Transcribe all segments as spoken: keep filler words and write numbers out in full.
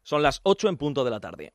Son las ocho en punto de la tarde.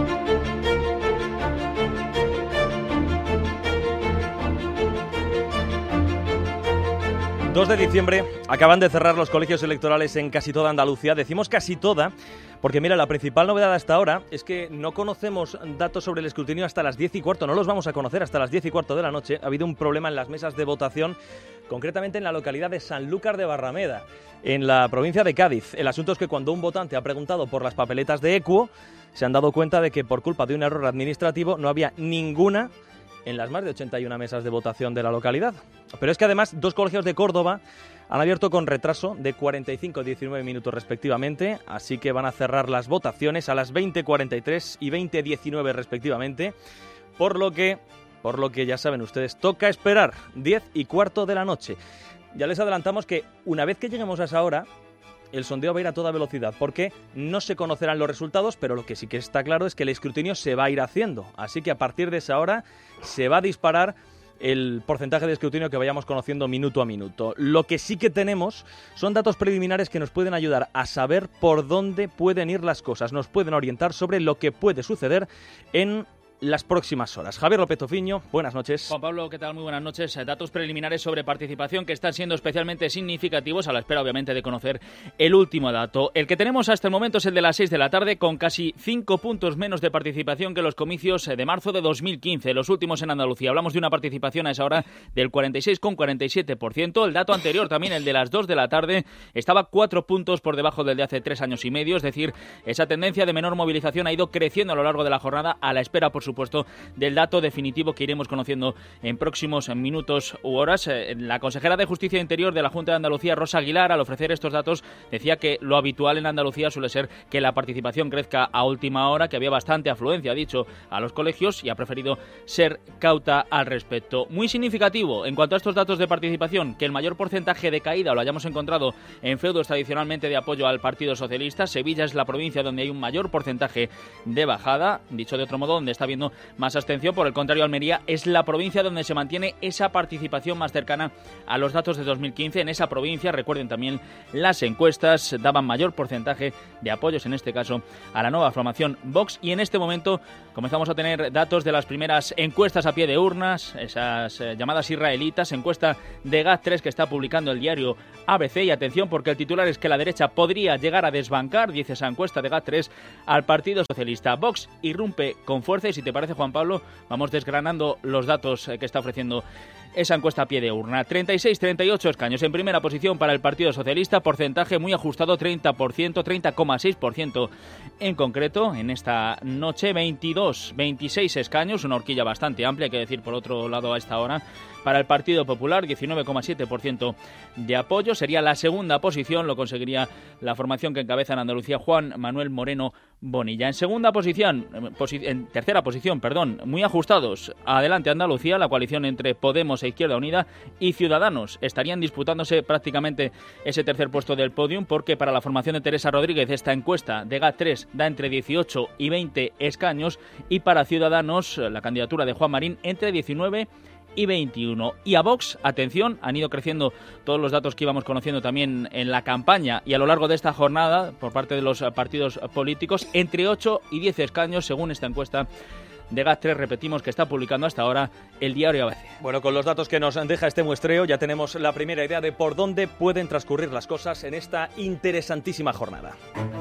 dos de diciembre, acaban de cerrar los colegios electorales en casi toda Andalucía. Decimos casi toda porque, mira, la principal novedad hasta ahora es que no conocemos datos sobre el escrutinio hasta las diez y cuarto. No los vamos a conocer hasta las diez y cuarto de la noche. Ha habido un problema en las mesas de votación, concretamente en la localidad de Sanlúcar de Barrameda, en la provincia de Cádiz. El asunto es que cuando un votante ha preguntado por las papeletas de Equo, se han dado cuenta de que por culpa de un error administrativo no había ninguna en las más de ochenta y una mesas de votación de la localidad. Pero es que además dos colegios de Córdoba han abierto con retraso de cuarenta y cinco y diecinueve minutos respectivamente, así que van a cerrar las votaciones a las veinte cuarenta y tres y veinte diecinueve respectivamente, por lo que, por lo que ya saben ustedes, toca esperar diez y cuarto de la noche. Ya les adelantamos que una vez que lleguemos a esa hora, el sondeo va a ir a toda velocidad, porque no se conocerán los resultados, pero lo que sí que está claro es que el escrutinio se va a ir haciendo. Así que a partir de esa hora se va a disparar el porcentaje de escrutinio que vayamos conociendo minuto a minuto. Lo que sí que tenemos son datos preliminares que nos pueden ayudar a saber por dónde pueden ir las cosas, nos pueden orientar sobre lo que puede suceder en las próximas horas. Javier López Tofiño, buenas noches. Juan Pablo, ¿qué tal? Muy buenas noches. Datos preliminares sobre participación que están siendo especialmente significativos, a la espera obviamente de conocer el último dato. El que tenemos hasta el momento es el de las seis de la tarde, con casi cinco puntos menos de participación que los comicios de marzo de dos mil quince, los últimos en Andalucía. Hablamos de una participación a esa hora del cuarenta y seis coma cuarenta y siete por ciento. El dato anterior también, el de las dos de la tarde, estaba cuatro puntos por debajo del de hace tres años y medio, es decir, esa tendencia de menor movilización ha ido creciendo a lo largo de la jornada, a la espera, por supuesto, supuesto, del dato definitivo que iremos conociendo en próximos minutos u horas. La consejera de Justicia e Interior de la Junta de Andalucía, Rosa Aguilar, al ofrecer estos datos, decía que lo habitual en Andalucía suele ser que la participación crezca a última hora, que había bastante afluencia, ha dicho, a los colegios, y ha preferido ser cauta al respecto. Muy significativo en cuanto a estos datos de participación, que el mayor porcentaje de caída lo hayamos encontrado en feudos tradicionalmente de apoyo al Partido Socialista. Sevilla es la provincia donde hay un mayor porcentaje de bajada, dicho de otro modo, donde está habiendo más abstención. Por el contrario, Almería es la provincia donde se mantiene esa participación más cercana a los datos de dos mil quince. En esa provincia, recuerden también, las encuestas daban mayor porcentaje de apoyos, en este caso, a la nueva formación Vox. Y en este momento comenzamos a tener datos de las primeras encuestas a pie de urnas, esas eh, llamadas israelitas, encuesta de G A T tres que está publicando el diario A B C. Y atención, porque el titular es que la derecha podría llegar a desbancar, dice esa encuesta de G A T tres, al Partido Socialista. Vox irrumpe con fuerza y, si te parece, Juan Pablo, vamos desgranando los datos que está ofreciendo esa encuesta a pie de urna. treinta y seis treinta y ocho escaños en primera posición para el Partido Socialista, porcentaje muy ajustado, treinta por ciento, treinta coma seis por ciento en concreto. En esta noche, veintidós veintiséis escaños, una horquilla bastante amplia, hay que decir, por otro lado, a esta hora, para el Partido Popular, diecinueve coma siete por ciento de apoyo. Sería la segunda posición, lo conseguiría la formación que encabeza en Andalucía Juan Manuel Moreno Bonilla. En segunda posición, posi- en tercera posición, perdón, muy ajustados, adelante Andalucía, la coalición entre Podemos e Izquierda Unida y Ciudadanos. Estarían disputándose prácticamente ese tercer puesto del podium, porque para la formación de Teresa Rodríguez esta encuesta de G A T tres da entre dieciocho y veinte escaños, y para Ciudadanos la candidatura de Juan Marín entre diecinueve y veintiuno. Y a Vox, atención, han ido creciendo todos los datos que íbamos conociendo también en la campaña y a lo largo de esta jornada por parte de los partidos políticos, entre ocho y diez escaños según esta encuesta de G A T tres, repetimos, que está publicando hasta ahora el diario A B C. Bueno, con los datos que nos deja este muestreo ya tenemos la primera idea de por dónde pueden transcurrir las cosas en esta interesantísima jornada.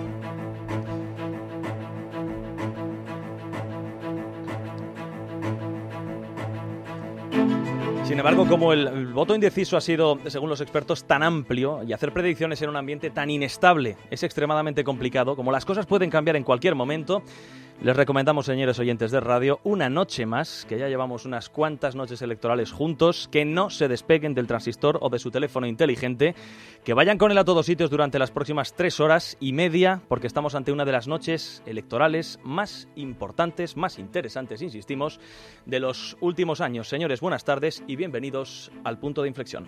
Sin embargo, como el, el voto indeciso ha sido, según los expertos, tan amplio, y hacer predicciones en un ambiente tan inestable es extremadamente complicado, como las cosas pueden cambiar en cualquier momento, les recomendamos, señores oyentes de radio, una noche más, que ya llevamos unas cuantas noches electorales juntos, que no se despeguen del transistor o de su teléfono inteligente, que vayan con él a todos sitios durante las próximas tres horas y media, porque estamos ante una de las noches electorales más importantes, más interesantes, insistimos, de los últimos años. Señores, buenas tardes y bienvenidos al Punto de Inflexión.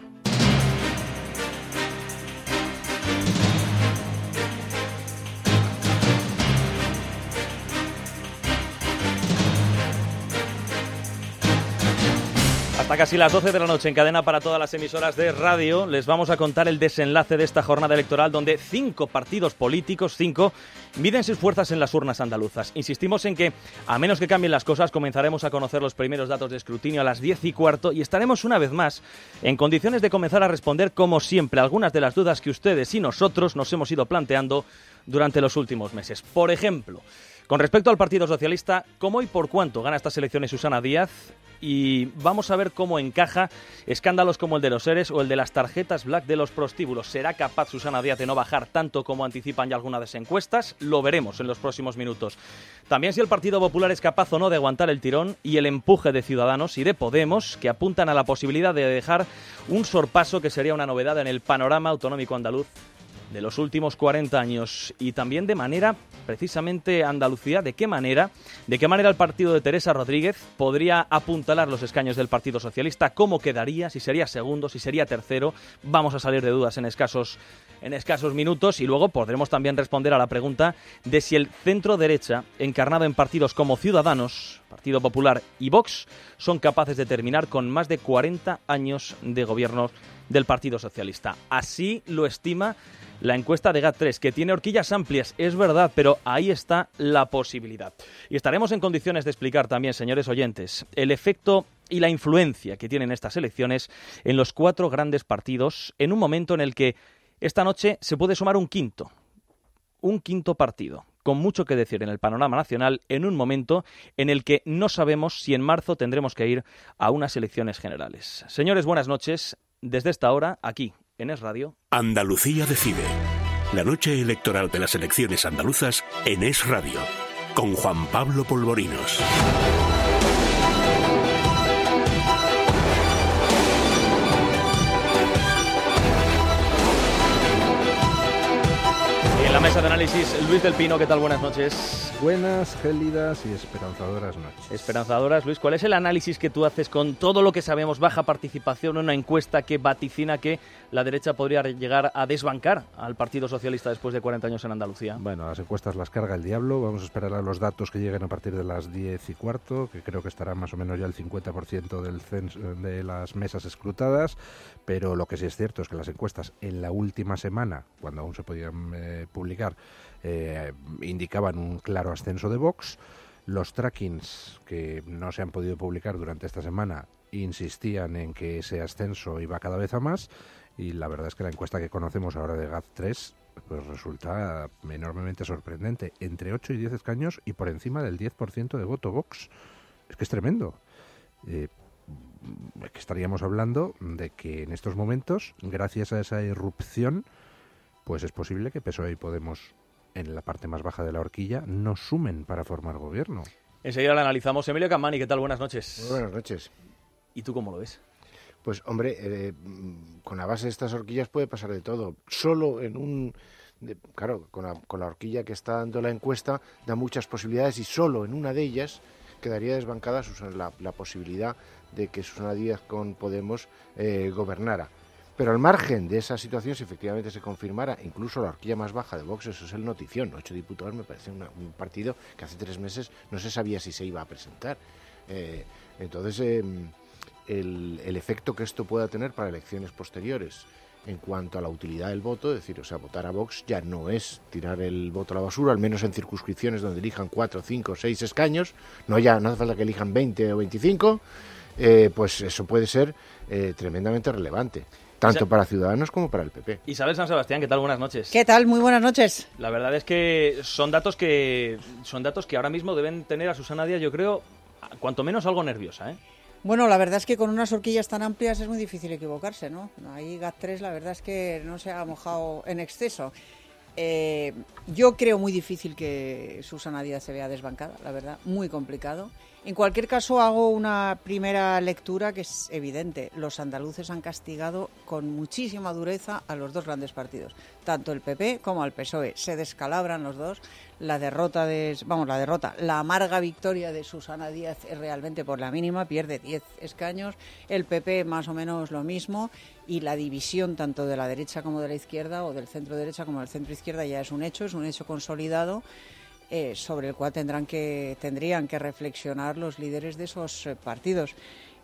Hasta casi las doce de la noche en cadena para todas las emisoras de radio les vamos a contar el desenlace de esta jornada electoral donde cinco partidos políticos, cinco, miden sus fuerzas en las urnas andaluzas. Insistimos en que, a menos que cambien las cosas, comenzaremos a conocer los primeros datos de escrutinio a las diez y cuarto y estaremos una vez más en condiciones de comenzar a responder, como siempre, algunas de las dudas que ustedes y nosotros nos hemos ido planteando durante los últimos meses. Por ejemplo, con respecto al Partido Socialista, ¿cómo y por cuánto gana estas elecciones Susana Díaz? Y vamos a ver cómo encaja escándalos como el de los ERES o el de las tarjetas black de los prostíbulos. ¿Será capaz Susana Díaz de no bajar tanto como anticipan ya algunas de las encuestas? Lo veremos en los próximos minutos. También si el Partido Popular es capaz o no de aguantar el tirón y el empuje de Ciudadanos y de Podemos, que apuntan a la posibilidad de dejar un sorpaso que sería una novedad en el panorama autonómico andaluz de los últimos cuarenta años. Y también de manera, precisamente Andalucía, ¿de qué manera? ¿De qué manera el partido de Teresa Rodríguez podría apuntalar los escaños del Partido Socialista? ¿Cómo quedaría? ¿Si sería segundo? ¿Si sería tercero? Vamos a salir de dudas en escasos, en escasos minutos y luego podremos también responder a la pregunta de si el centro-derecha, encarnado en partidos como Ciudadanos, Partido Popular y Vox, son capaces de terminar con más de cuarenta años de gobierno del Partido Socialista. Así lo estima la encuesta de G A T tres, que tiene horquillas amplias, es verdad, pero ahí está la posibilidad. Y estaremos en condiciones de explicar también, señores oyentes, el efecto y la influencia que tienen estas elecciones en los cuatro grandes partidos, en un momento en el que esta noche se puede sumar un quinto, un quinto partido, con mucho que decir en el panorama nacional, en un momento en el que no sabemos si en marzo tendremos que ir a unas elecciones generales. Señores, buenas noches. Desde esta hora, aquí, en Es Radio. Andalucía decide. La noche electoral de las elecciones andaluzas en Es Radio. Con Juan Pablo Polvorinos. En la mesa de análisis, Luis del Pino, ¿qué tal? Buenas noches. Buenas, gélidas y esperanzadoras noches. Esperanzadoras, Luis, ¿cuál es el análisis que tú haces con todo lo que sabemos, baja participación, una encuesta que vaticina que la derecha podría llegar a desbancar al Partido Socialista después de cuarenta años en Andalucía? Bueno, las encuestas las carga el diablo, vamos a esperar a los datos que lleguen a partir de las diez y cuarto, que creo que estará más o menos ya el cincuenta por ciento del censo de las mesas escrutadas, pero lo que sí es cierto es que las encuestas en la última semana, cuando aún se podían eh, publicar, eh, indicaban un claro ascenso de Vox. Los trackings que no se han podido publicar durante esta semana insistían en que ese ascenso iba cada vez a más y la verdad es que la encuesta que conocemos ahora de G A T tres pues resulta enormemente sorprendente. Entre ocho y diez escaños y por encima del diez por ciento de voto Vox. Es que es tremendo. Eh, que estaríamos hablando de que en estos momentos, gracias a esa irrupción, pues es posible que P S O E y Podemos, en la parte más baja de la horquilla, no sumen para formar gobierno. Enseguida la analizamos. Emilio Campani, ¿qué tal? Buenas noches. Muy buenas noches. ¿Y tú cómo lo ves? Pues, hombre, eh, con la base de estas horquillas puede pasar de todo. Solo en un... De, claro, con la, con la horquilla que está dando la encuesta, da muchas posibilidades y solo en una de ellas quedaría desbancada Susana, la, la posibilidad de que Susana Díaz con Podemos eh, gobernara. Pero al margen de esa situación, si efectivamente se confirmara, incluso la horquilla más baja de Vox, eso es el notición. Ocho diputados me parece una, un partido que hace tres meses no se sabía si se iba a presentar. Eh, entonces, eh, el, el efecto que esto pueda tener para elecciones posteriores en cuanto a la utilidad del voto, es decir, o sea, votar a Vox ya no es tirar el voto a la basura, al menos en circunscripciones donde elijan cuatro, cinco, seis escaños, no ya no hace falta que elijan veinte o veinticinco, eh, pues eso puede ser eh, tremendamente relevante. Tanto para Ciudadanos como para el P P. Isabel San Sebastián, ¿qué tal? Buenas noches. ¿Qué tal? Muy buenas noches. La verdad es que son datos que son datos que ahora mismo deben tener a Susana Díaz, yo creo, cuanto menos algo nerviosa, ¿eh? Bueno, la verdad es que con unas horquillas tan amplias es muy difícil equivocarse, ¿no? Ahí G A T tres la verdad es que no se ha mojado en exceso. Eh, yo creo muy difícil que Susana Díaz se vea desbancada, la verdad, muy complicado. En cualquier caso, hago una primera lectura que es evidente. Los andaluces han castigado con muchísima dureza a los dos grandes partidos, tanto el P P como al P S O E. Se descalabran los dos. La derrota, de, vamos, la derrota, la amarga victoria de Susana Díaz es realmente por la mínima, pierde diez escaños. El P P más o menos lo mismo. Y la división tanto de la derecha como de la izquierda, o del centro derecha como del centro izquierda, ya es un hecho, es un hecho consolidado. Eh, sobre el cual tendrán que tendrían que reflexionar los líderes de esos eh, partidos.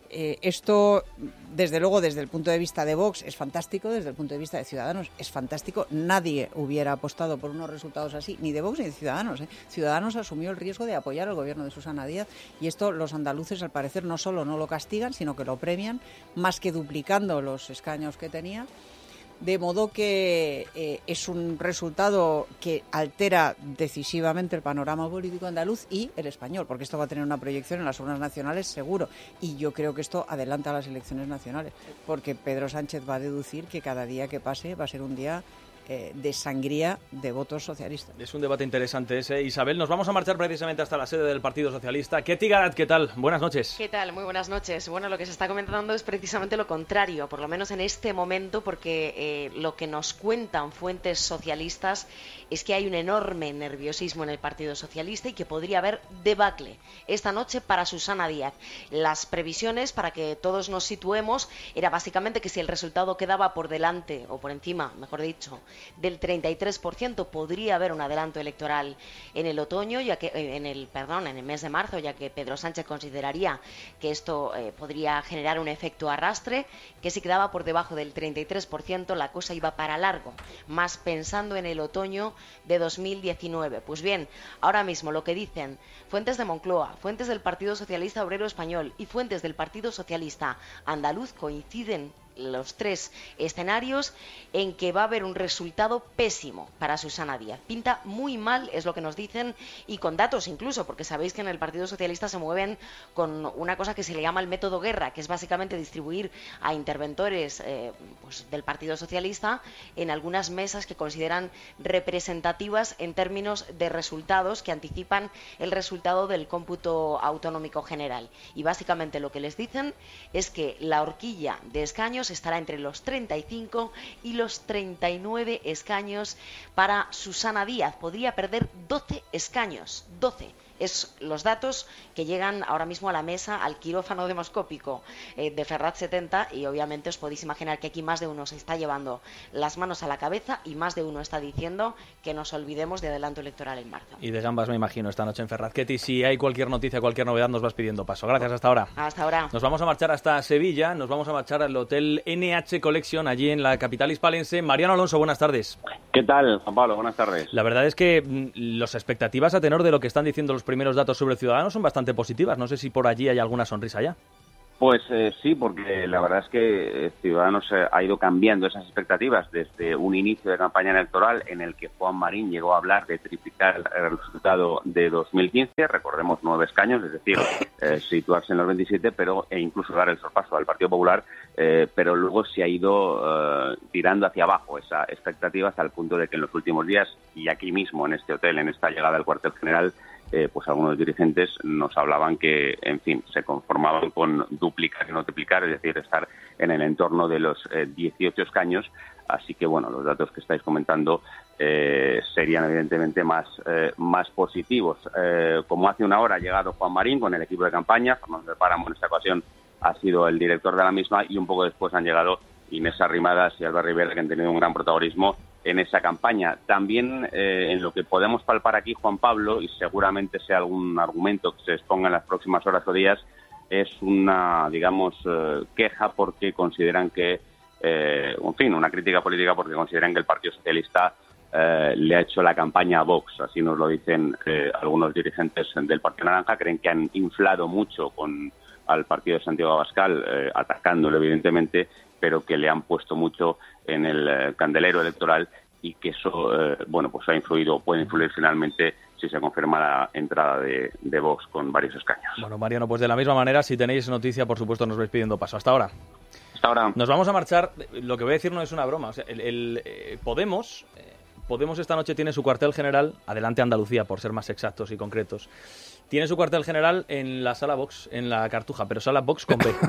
eh, esto, desde luego, desde el punto de vista de Vox es fantástico, desde el punto de vista de Ciudadanos es fantástico. Nadie hubiera apostado por unos resultados así, ni de Vox ni de Ciudadanos. ¿eh? Ciudadanos asumió el riesgo de apoyar al gobierno de Susana Díaz y esto los andaluces, al parecer, no solo no lo castigan, sino que lo premian, más que duplicando los escaños que tenía. De modo que eh, es un resultado que altera decisivamente el panorama político andaluz y el español, porque esto va a tener una proyección en las urnas nacionales seguro. Y yo creo que esto adelanta las elecciones nacionales, porque Pedro Sánchez va a deducir que cada día que pase va a ser un día eh, de sangría de votos socialistas. Es un debate interesante ese. Isabel, nos vamos a marchar precisamente hasta la sede del Partido Socialista. Ketty Garat, ¿qué tal? Buenas noches. ¿Qué tal? Muy buenas noches. Bueno, lo que se está comentando es precisamente lo contrario, por lo menos en este momento, porque eh, lo que nos cuentan fuentes socialistas es que hay un enorme nerviosismo en el Partido Socialista y que podría haber debacle esta noche para Susana Díaz. Las previsiones, para que todos nos situemos, era básicamente que si el resultado quedaba por delante, o por encima, mejor dicho, del treinta y tres por ciento, podría haber un adelanto electoral en el otoño, ya que en el perdón, en el mes de marzo, ya que Pedro Sánchez consideraría que esto eh, podría generar un efecto arrastre, que si quedaba por debajo del treinta y tres por ciento la cosa iba para largo, más pensando en el otoño de dos mil diecinueve. Pues bien, ahora mismo lo que dicen fuentes de Moncloa, fuentes del Partido Socialista Obrero Español y fuentes del Partido Socialista Andaluz coinciden los tres escenarios en que va a haber un resultado pésimo para Susana Díaz. Pinta muy mal, es lo que nos dicen, y con datos incluso, porque sabéis que en el Partido Socialista se mueven con una cosa que se le llama el método guerra, que es básicamente distribuir a interventores eh, pues del Partido Socialista en algunas mesas que consideran representativas en términos de resultados que anticipan el resultado del cómputo autonómico general. Y básicamente lo que les dicen es que la horquilla de escaños estará entre los treinta y cinco y los treinta y nueve escaños para Susana Díaz. Podría perder doce escaños, doce. Es los datos que llegan ahora mismo a la mesa, al quirófano demoscópico eh, de Ferraz setenta, y obviamente os podéis imaginar que aquí más de uno se está llevando las manos a la cabeza y más de uno está diciendo que nos olvidemos de adelanto electoral en marzo. Y de gambas me imagino esta noche en Ferraz. Ketty, si hay cualquier noticia, cualquier novedad, nos vas pidiendo paso. Gracias, hasta ahora. Hasta ahora. Nos vamos a marchar hasta Sevilla, nos vamos a marchar al Hotel N H Collection, allí en la capital hispalense. Mariano Alonso, buenas tardes. ¿Qué tal, Juan Pablo? Buenas tardes. La verdad es que mm, las expectativas a tenor de lo que están diciendo los primeros datos sobre Ciudadanos son bastante positivas. No sé si por allí hay alguna sonrisa ya. Pues eh, sí, porque la verdad es que Ciudadanos eh, ha ido cambiando esas expectativas desde un inicio de campaña electoral en el que Juan Marín llegó a hablar de triplicar el resultado de dos mil quince, recordemos nueve escaños, es decir, eh, situarse en los veintisiete, pero e incluso dar el sorpaso al Partido Popular, eh, pero luego se ha ido eh, tirando hacia abajo esa expectativa hasta el punto de que en los últimos días, y aquí mismo en este hotel, en esta llegada al cuartel general, Eh, pues algunos dirigentes nos hablaban que, en fin, se conformaban con duplicar y no triplicar, es decir, estar en el entorno de los eh, dieciocho escaños. Así que, bueno, los datos que estáis comentando eh, serían evidentemente más, eh, más positivos. Eh, como hace una hora ha llegado Juan Marín con el equipo de campaña, Fernando de Páramo en esta ocasión ha sido el director de la misma, y un poco después han llegado Inés Arrimadas y Alba Rivera, que han tenido un gran protagonismo en esa campaña. También eh, en lo que podemos palpar aquí, Juan Pablo, y seguramente sea algún argumento que se exponga en las próximas horas o días, es una, digamos, eh, queja porque consideran que, eh, en fin, una crítica política porque consideran que el Partido Socialista eh, le ha hecho la campaña a Vox. Así nos lo dicen eh, algunos dirigentes del Partido Naranja. Creen que han inflado mucho con al partido de Santiago Abascal, eh, atacándolo evidentemente, pero que le han puesto mucho en el eh, candelero electoral, y que eso, eh, bueno, pues ha influido, puede influir finalmente si se confirma la entrada de, de Vox con varios escaños. Bueno, Mariano, pues de la misma manera, si tenéis noticia, por supuesto, nos vais pidiendo paso. Hasta ahora. Hasta ahora. Nos vamos a marchar. Lo que voy a decir no es una broma. O sea, el, el eh, Podemos, eh, Podemos esta noche tiene su cuartel general, Adelante Andalucía, por ser más exactos y concretos. Tiene su cuartel general en la sala Vox, en la Cartuja, pero sala Vox con B.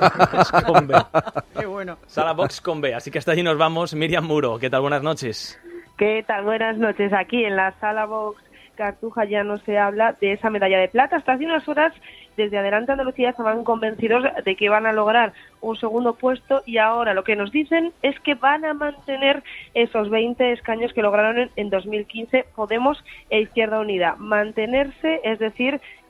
con B. Qué bueno. Sala Vox con B, así que hasta allí nos vamos. Miriam Muro, ¿qué tal? Buenas noches. ¿Qué tal? Buenas noches. Aquí en la sala Vox Cartuja ya no se habla de esa medalla de plata. Hasta hace unas horas, desde Adelante Andalucía estaban convencidos de que van a lograr un segundo puesto, y ahora lo que nos dicen es que van a mantener esos veinte escaños que lograron en, en dos mil quince Podemos e Izquierda Unida. Mantenerse, es decir,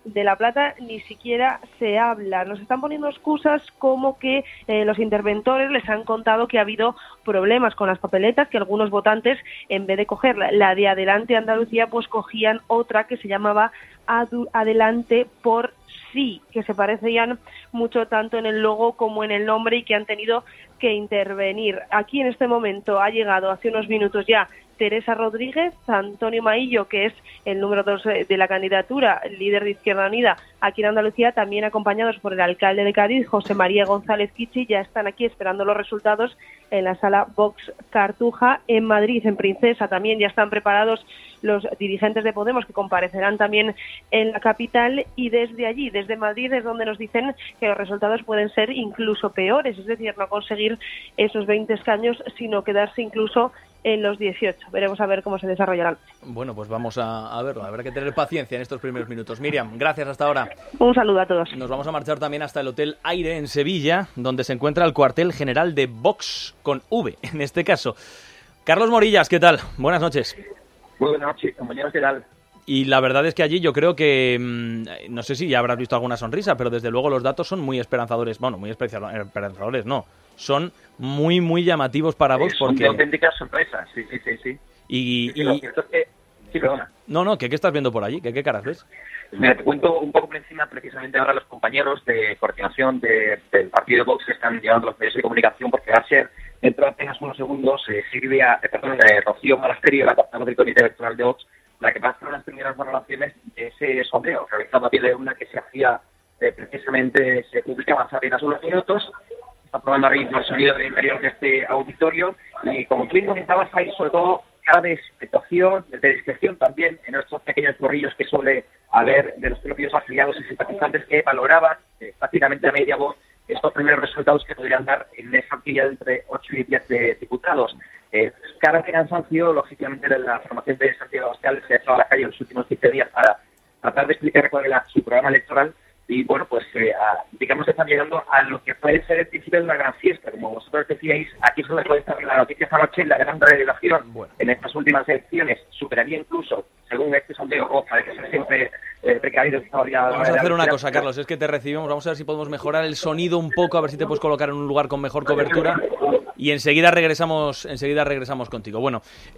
de la Plata ni siquiera se habla. Nos están poniendo excusas como que eh, los interventores les han contado que ha habido problemas con las papeletas, que algunos votantes, en vez de coger la, la de Adelante Andalucía, pues cogían otra que se llamaba Adu- Adelante por sí, que se parecían mucho tanto en el logo como en el nombre y que han tenido que intervenir. Aquí en este momento ha llegado hace unos minutos ya Teresa Rodríguez, Antonio Maillo, que es el número dos de la candidatura, líder de Izquierda Unida aquí en Andalucía, también acompañados por el alcalde de Cádiz, José María González Kichi, ya están aquí esperando los resultados en la sala Vox Cartuja. En Madrid, en Princesa, también ya están preparados los dirigentes de Podemos, que comparecerán también en la capital, y desde allí, desde Madrid, es donde nos dicen que los resultados pueden ser incluso peores, es decir, no conseguir esos veinte escaños, sino quedarse incluso en los dieciocho. Veremos a ver cómo se desarrollarán. Bueno, pues vamos a, a verlo. Habrá que tener paciencia en estos primeros minutos. Miriam, gracias hasta ahora. Un saludo a todos. Nos vamos a marchar también hasta el Hotel Aire en Sevilla, donde se encuentra el cuartel general de Vox, con V, en este caso. Carlos Morillas, ¿qué tal? Buenas noches. Muy buenas noches, compañeros, ¿qué tal? Y la verdad es que allí yo creo que, mmm, no sé si ya habrás visto alguna sonrisa, pero desde luego los datos son muy esperanzadores. Bueno, muy esperanzadores, no. Son muy, muy llamativos para Vox. Son porque... de auténticas sorpresas, sí, sí, sí. sí. Y, sí, y... Lo cierto es que... Sí, perdona. No, no, ¿qué, qué estás viendo por allí? ¿Qué, qué caras ves? Mira, te cuento un poco por encima, precisamente ahora los compañeros de coordinación de, del partido Vox que están llevando los medios de comunicación, porque va a ser, dentro de apenas unos segundos, eh, Silvia, eh, perdón, eh, Rocío Malasterio, la portavoz del Comité Electoral de Vox, la que va a hacer las primeras valoraciones de ese sondeo realizado a pie de urna que se hacía, eh, precisamente, se publicaba hace apenas unos minutos. Está probando ahora mismo el sonido del interior de este auditorio, y como tú bien comentabas, hay sobre todo cara de expectación, de discreción también en estos pequeños corrillos que suele haber de los propios afiliados y simpatizantes que valoraban eh, prácticamente a media voz estos primeros resultados que podrían dar en esa horquilla de entre ocho y diez de diputados. Eh, cara de cansancio, lógicamente, de la formación de Santiago Abascal se ha echado a la calle en los últimos quince días para tratar de explicar cuál era su programa electoral. Y bueno, pues eh, a, digamos que están llegando a lo que puede ser el principio de una gran fiesta. Como vosotros decíais, aquí es donde puede estar la noticia esta noche, la gran revelación bueno. en estas últimas elecciones. Superaría incluso, según este sondeo, ojalá que sea siempre eh, precavido. Vamos a hacer una cosa, Carlos, es que te recibimos. Vamos a ver si podemos mejorar el sonido un poco, a ver si te puedes colocar en un lugar con mejor cobertura. Y enseguida regresamos enseguida regresamos contigo. Bueno,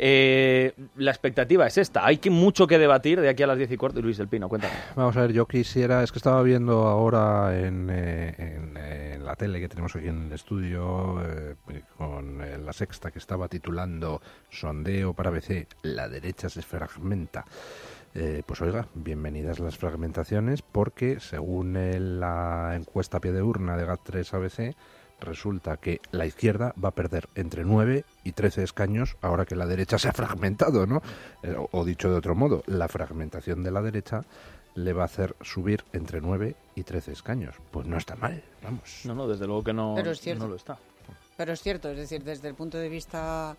eh, la expectativa es esta. Hay que, mucho que debatir de aquí a las diez y cuarto. Luis del Pino, cuéntame. Vamos a ver, yo quisiera... Es que estaba viendo ahora en, eh, en, en la tele que tenemos aquí en el estudio, eh, con eh, La Sexta, que estaba titulando Sondeo para B C, la derecha se fragmenta. Eh, pues oiga, bienvenidas las fragmentaciones, porque según el, la encuesta a pie de urna de G A T tres A B C, resulta que la izquierda va a perder entre nueve y trece escaños ahora que la derecha se ha fragmentado, ¿no? Eh, o, o dicho de otro modo, la fragmentación de la derecha le va a hacer subir entre nueve y trece escaños. Pues no está mal, vamos. No, no, desde luego que no, Pero es cierto. no lo está. Pero es cierto, es decir, desde el punto de vista...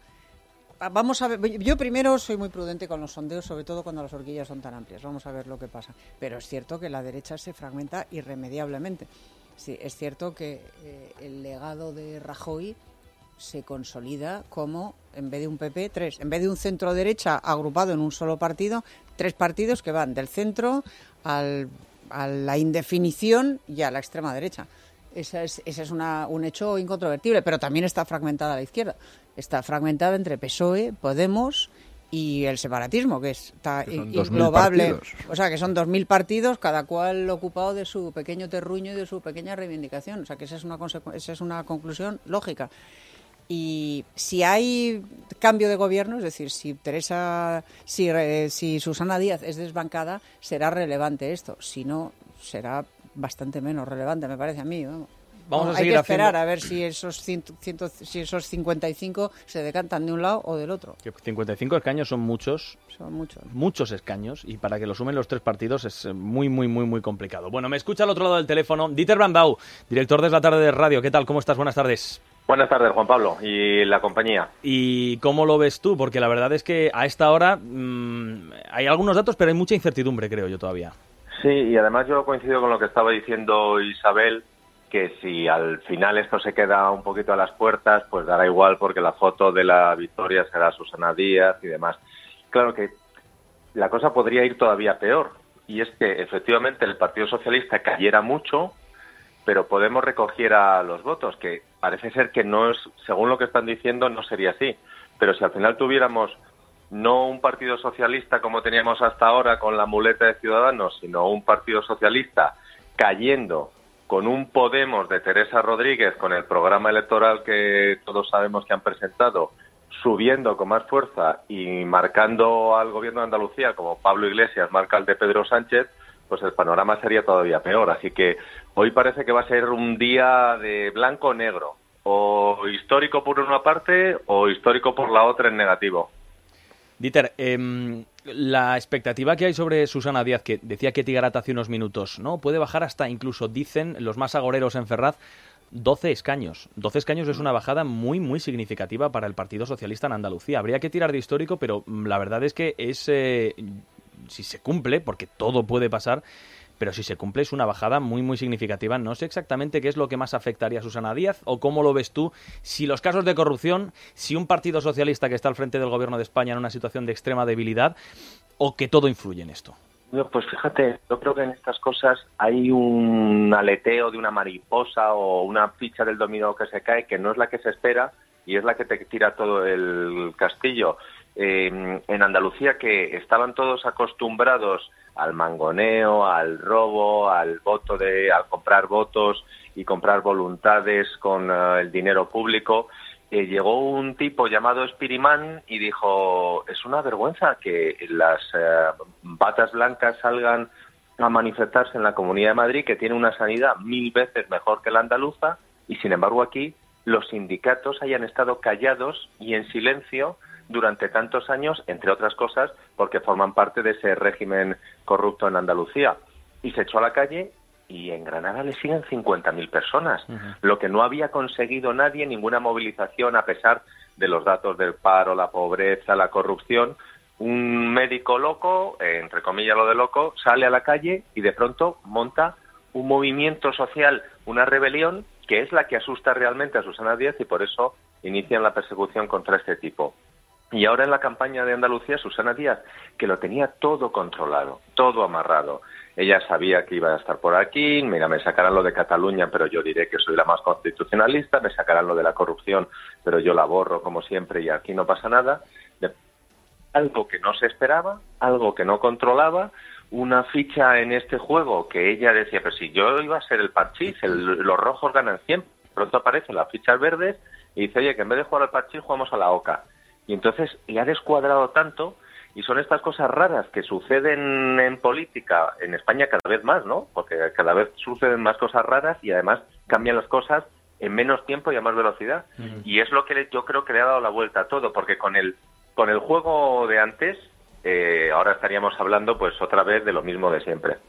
Vamos a ver, yo primero soy muy prudente con los sondeos, sobre todo cuando las horquillas son tan amplias. Vamos a ver lo que pasa. Pero es cierto que la derecha se fragmenta irremediablemente. Sí, es cierto que eh, el legado de Rajoy se consolida como, en vez de un P P, tres. En vez de un centro-derecha agrupado en un solo partido, tres partidos que van del centro al, a la indefinición y a la extrema derecha. Ese es, ese es una, un hecho incontrovertible, pero también está fragmentada la izquierda. Está fragmentada entre P S O E, Podemos y el separatismo, que está que inglobable. O sea, que son dos mil partidos, cada cual ocupado de su pequeño terruño y de su pequeña reivindicación. O sea, que esa es una, consecu- esa es una conclusión lógica. Y si hay cambio de gobierno, es decir, si Teresa, si, si Susana Díaz es desbancada, será relevante esto. Si no, será bastante menos relevante, me parece a mí. Vamos, Vamos a hay seguir que esperar haciendo... a ver si esos, cien, cien, si esos cincuenta y cinco se decantan de un lado o del otro. Que cincuenta y cinco escaños son muchos. Son muchos. Muchos escaños, y para que lo sumen los tres partidos es muy, muy, muy, muy complicado. Bueno, me escucha al otro lado del teléfono Dieter Brandau, director de Es la Tarde de Radio. ¿Qué tal? ¿Cómo estás? Buenas tardes. Buenas tardes, Juan Pablo, y la compañía. ¿Y cómo lo ves tú? Porque la verdad es que a esta hora mmm, hay algunos datos, pero hay mucha incertidumbre, creo yo, todavía. Sí, y además yo coincido con lo que estaba diciendo Isabel, que si al final esto se queda un poquito a las puertas, pues dará igual, porque la foto de la victoria será Susana Díaz y demás. Claro que la cosa podría ir todavía peor, y es que efectivamente el Partido Socialista cayera mucho, pero Podemos recogiera los votos, que parece ser que no es, según lo que están diciendo, no sería así. Pero si al final tuviéramos no un Partido Socialista como teníamos hasta ahora con la muleta de Ciudadanos, sino un Partido Socialista cayendo con un Podemos de Teresa Rodríguez, con el programa electoral que todos sabemos que han presentado, subiendo con más fuerza y marcando al gobierno de Andalucía, como Pablo Iglesias marca al de Pedro Sánchez, pues el panorama sería todavía peor. Así que hoy parece que va a ser un día de blanco o negro, o histórico por una parte o histórico por la otra en negativo. Dieter, eh, la expectativa que hay sobre Susana Díaz, que decía Ketty Garata hace unos minutos, ¿no? Puede bajar hasta, incluso dicen los más agoreros en Ferraz, doce escaños. doce escaños es una bajada muy, muy significativa para el Partido Socialista en Andalucía. Habría que tirar de histórico, pero la verdad es que es, eh, si se cumple, porque todo puede pasar, pero si se cumple es una bajada muy, muy significativa. No sé exactamente qué es lo que más afectaría a Susana Díaz o cómo lo ves tú. Si los casos de corrupción, si un Partido Socialista que está al frente del Gobierno de España en una situación de extrema debilidad, o que todo influye en esto. Pues fíjate, yo creo que en estas cosas hay un aleteo de una mariposa o una ficha del dominó que se cae, que no es la que se espera y es la que te tira todo el castillo. Eh, en Andalucía, que estaban todos acostumbrados al mangoneo, al robo, al voto de, al comprar votos y comprar voluntades con uh, el dinero público, eh, llegó un tipo llamado Espirimán y dijo: es una vergüenza que las uh, batas blancas salgan a manifestarse en la Comunidad de Madrid, que tiene una sanidad mil veces mejor que la andaluza, y sin embargo aquí los sindicatos hayan estado callados y en silencio durante tantos años, entre otras cosas, porque forman parte de ese régimen corrupto en Andalucía. Y se echó a la calle y en Granada le siguen cincuenta mil personas, uh-huh. Lo que no había conseguido nadie, ninguna movilización, a pesar de los datos del paro, la pobreza, la corrupción. Un médico loco, eh, entre comillas lo de loco, sale a la calle y de pronto monta un movimiento social, una rebelión, que es la que asusta realmente a Susana Díaz, y por eso inician la persecución contra este tipo. Y ahora en la campaña de Andalucía, Susana Díaz, que lo tenía todo controlado, todo amarrado. Ella sabía que iba a estar por aquí, mira, me sacarán lo de Cataluña, pero yo diré que soy la más constitucionalista, me sacarán lo de la corrupción, pero yo la borro como siempre y aquí no pasa nada. Algo que no se esperaba, algo que no controlaba, una ficha en este juego que ella decía, pero si yo iba a ser el parchís, el, los rojos ganan siempre. Pronto aparecen las fichas verdes y dice, oye, que en vez de jugar al parchís jugamos a la oca. Y entonces le ha descuadrado tanto, y son estas cosas raras que suceden en política en España cada vez más, ¿no? Porque cada vez suceden más cosas raras y además cambian las cosas en menos tiempo y a más velocidad. Uh-huh. Y es lo que le, yo creo que le ha dado la vuelta a todo, porque con el con el juego de antes, eh, ahora estaríamos hablando pues otra vez de lo mismo de siempre.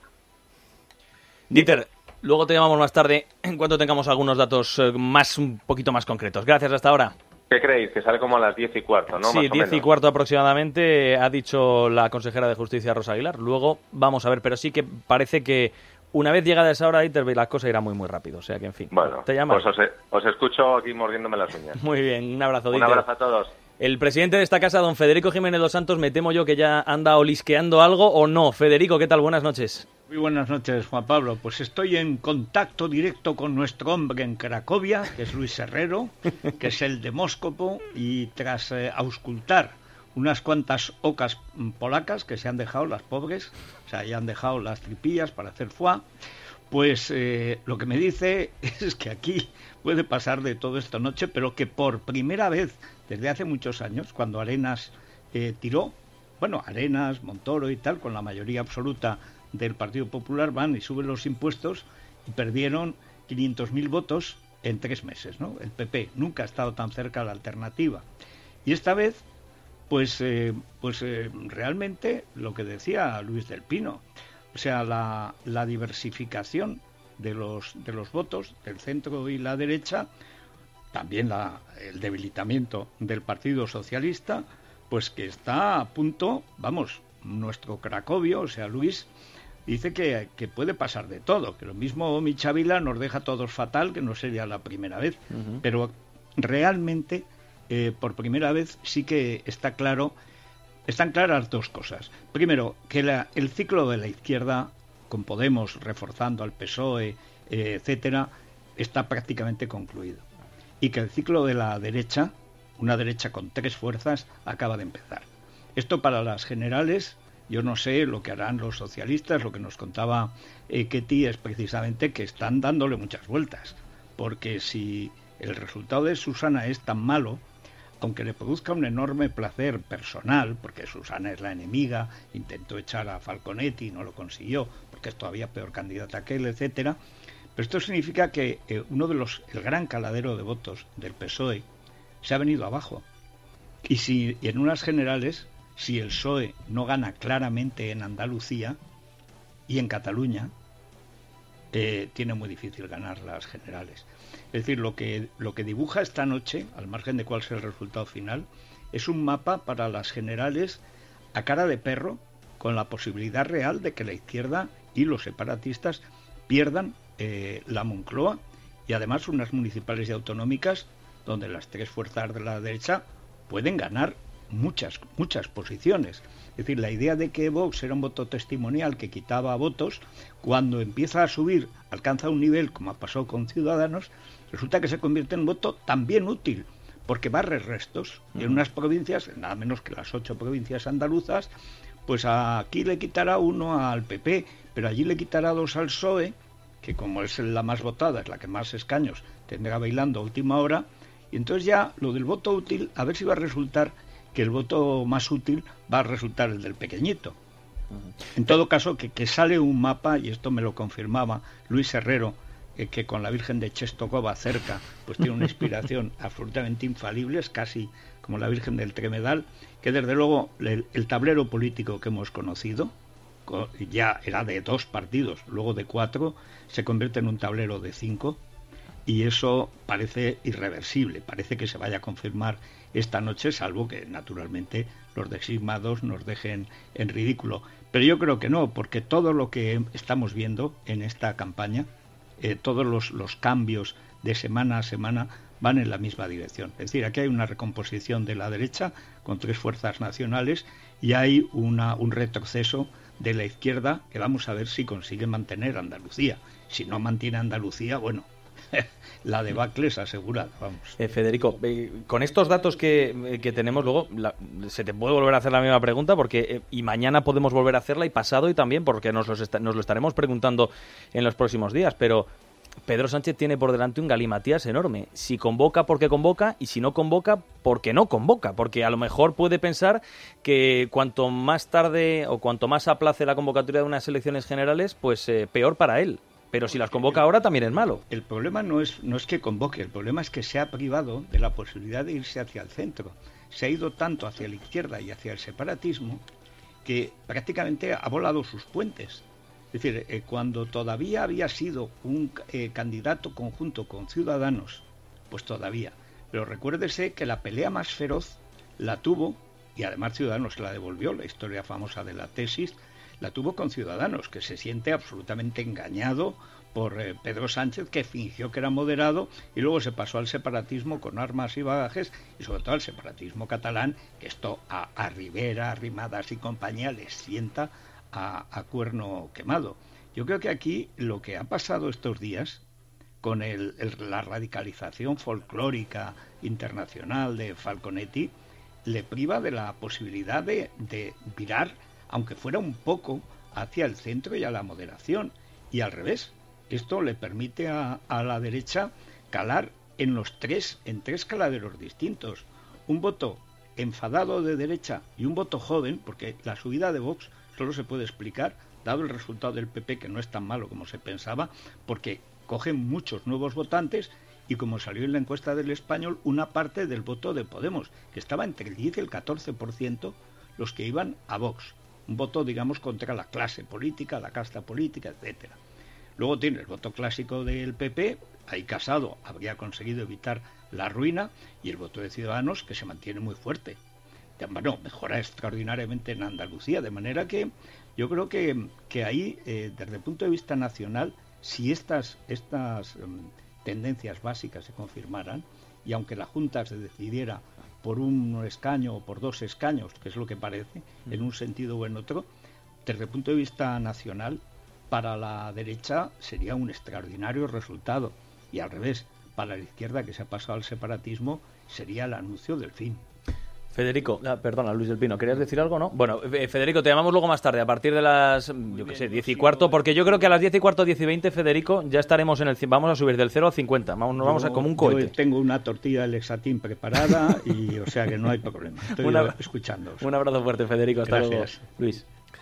Dieter, luego te llamamos más tarde en cuanto tengamos algunos datos más un poquito más concretos. Gracias, hasta ahora. ¿Qué creéis? Que sale como a las diez y cuarto, ¿no? Sí, más o diez menos. Y cuarto aproximadamente, ha dicho la consejera de Justicia, Rosa Aguilar. Luego vamos a ver, pero sí que parece que una vez llegada esa hora, la cosa irá muy, muy rápido. O sea que, en fin, bueno, te llamas. Pues os, os escucho aquí mordiéndome las uñas. Muy bien, un abrazo, Un Dieter. abrazo a todos. El presidente de esta casa, don Federico Jiménez dos Santos, me temo yo que ya anda olisqueando algo, ¿o no? Federico, ¿qué tal? Buenas noches. Muy buenas noches, Juan Pablo. Pues estoy en contacto directo con nuestro hombre en Cracovia, que es Luis Herrero, que es el demóscopo, y tras eh, auscultar unas cuantas ocas polacas que se han dejado, las pobres, o sea, ya han dejado las tripillas para hacer foie, pues eh, lo que me dice es que aquí puede pasar de todo esta noche, pero que por primera vez desde hace muchos años, cuando Arenas eh, tiró, bueno, Arenas, Montoro y tal, con la mayoría absoluta del Partido Popular, van y suben los impuestos y perdieron quinientos mil votos en tres meses, ¿no? El P P nunca ha estado tan cerca de la alternativa. Y esta vez, pues, eh, pues eh, realmente lo que decía Luis del Pino, o sea, la, la diversificación de los, de los votos del centro y la derecha, también la, el debilitamiento del Partido Socialista, pues que está a punto, vamos, nuestro Cracovio, o sea, Luis, dice que, que puede pasar de todo, que lo mismo Michavila nos deja a todos fatal, que no sería la primera vez, uh-huh. Pero realmente, eh, por primera vez, sí que está claro están claras dos cosas. Primero, que la, el ciclo de la izquierda, con Podemos reforzando al P S O E, eh, etcétera, está prácticamente concluido. Y que el ciclo de la derecha, una derecha con tres fuerzas, acaba de empezar. Esto para las generales, yo no sé lo que harán los socialistas, lo que nos contaba eh, Ketty es precisamente que están dándole muchas vueltas, porque si el resultado de Susana es tan malo, aunque le produzca un enorme placer personal, porque Susana es la enemiga, intentó echar a Falconetti y no lo consiguió, porque es todavía peor candidata que él, etcétera, pero esto significa que eh, uno de los, el gran caladero de votos del P S O E se ha venido abajo. Y si y en unas generales, si el P S O E no gana claramente en Andalucía y en Cataluña, eh, tiene muy difícil ganar las generales. Es decir, lo que, lo que dibuja esta noche, al margen de cuál sea el resultado final, es un mapa para las generales a cara de perro, con la posibilidad real de que la izquierda y los separatistas pierdan eh, la Moncloa y además unas municipales y autonómicas donde las tres fuerzas de la derecha pueden ganar muchas, muchas posiciones. Es decir, la idea de que Vox era un voto testimonial que quitaba votos, cuando empieza a subir, alcanza un nivel, como ha pasado con Ciudadanos, resulta que se convierte en un voto también útil, porque barre restos. Y en unas provincias, nada menos que las ocho provincias andaluzas, pues aquí le quitará uno al P P, pero allí le quitará dos al P S O E, que como es la más votada, es la que más escaños tendrá bailando a última hora, y entonces ya lo del voto útil, a ver si va a resultar que el voto más útil va a resultar el del pequeñito. En todo caso, que, que sale un mapa, y esto me lo confirmaba Luis Herrero, eh, que con la Virgen de Czestochowa cerca, pues tiene una inspiración absolutamente infalible, es casi como la Virgen del Tremedal, que desde luego el, el tablero político que hemos conocido, ya era de dos partidos, luego de cuatro, se convierte en un tablero de cinco, y eso parece irreversible, parece que se vaya a confirmar esta noche, salvo que naturalmente los designados nos dejen en ridículo. Pero yo creo que no, porque todo lo que estamos viendo en esta campaña, eh, todos los, los cambios de semana a semana van en la misma dirección. Es decir, aquí hay una recomposición de la derecha con tres fuerzas nacionales y hay una, un retroceso de la izquierda que vamos a ver si consigue mantener Andalucía. Si no mantiene Andalucía, bueno, la debacle es asegurada, vamos. Eh, Federico, eh, con estos datos que, que tenemos luego, la, se te puede volver a hacer la misma pregunta, porque eh, y mañana podemos volver a hacerla, y pasado y también, porque nos, los esta, nos lo estaremos preguntando en los próximos días, pero Pedro Sánchez tiene por delante un galimatías enorme. Si convoca, porque convoca, y si no convoca, porque no convoca, porque a lo mejor puede pensar que cuanto más tarde o cuanto más aplace la convocatoria de unas elecciones generales, pues eh, peor para él. Pero si las convoca ahora también es malo. El problema no es, no es que convoque, el problema es que se ha privado de la posibilidad de irse hacia el centro. Se ha ido tanto hacia la izquierda y hacia el separatismo que prácticamente ha volado sus puentes. Es decir, eh, cuando todavía había sido un eh, candidato conjunto con Ciudadanos, pues todavía. Pero recuérdese que la pelea más feroz la tuvo, y además Ciudadanos la devolvió, la historia famosa de la tesis, la tuvo con Ciudadanos, que se siente absolutamente engañado por eh, Pedro Sánchez, que fingió que era moderado y luego se pasó al separatismo con armas y bagajes, y sobre todo al separatismo catalán, que esto a, a Rivera, a Rimadas y compañía les sienta a, a cuerno quemado. Yo creo que aquí lo que ha pasado estos días con el, el, la radicalización folclórica internacional de Falconetti le priva de la posibilidad de, de virar, aunque fuera un poco, hacia el centro y a la moderación. Y al revés, esto le permite a, a la derecha calar en los tres, en tres caladeros distintos. Un voto enfadado de derecha y un voto joven, porque la subida de Vox solo se puede explicar, dado el resultado del P P, que no es tan malo como se pensaba, porque cogen muchos nuevos votantes, y como salió en la encuesta del Español, una parte del voto de Podemos, que estaba entre el diez y el catorce por ciento los que iban a Vox. Un voto, digamos, contra la clase política, la casta política, etcétera. Luego tiene el voto clásico del P P, ahí Casado habría conseguido evitar la ruina, y el voto de Ciudadanos, que se mantiene muy fuerte. Bueno, mejora extraordinariamente en Andalucía, de manera que yo creo que, que ahí, eh, desde el punto de vista nacional, si estas, estas um, tendencias básicas se confirmaran, y aunque la Junta se decidiera por un escaño o por dos escaños, que es lo que parece, en un sentido o en otro, desde el punto de vista nacional, para la derecha sería un extraordinario resultado. Y al revés, para la izquierda, que se ha pasado al separatismo, sería el anuncio del fin. Federico, ah, perdona, Luis del Pino, ¿querías decir algo, no? Bueno, eh, Federico, te llamamos luego más tarde, a partir de las, yo qué sé, diez y cuarto, porque yo creo que a las diez y cuarto, diez y veinte, Federico, ya estaremos en el... Vamos a subir del cero al cincuenta, vamos, nos vamos a como un cohete. Yo tengo una tortilla de Lexatín preparada y, o sea, que no hay problema. Estoy una, escuchándoos. Un abrazo fuerte, Federico, hasta Gracias. luego. Luis.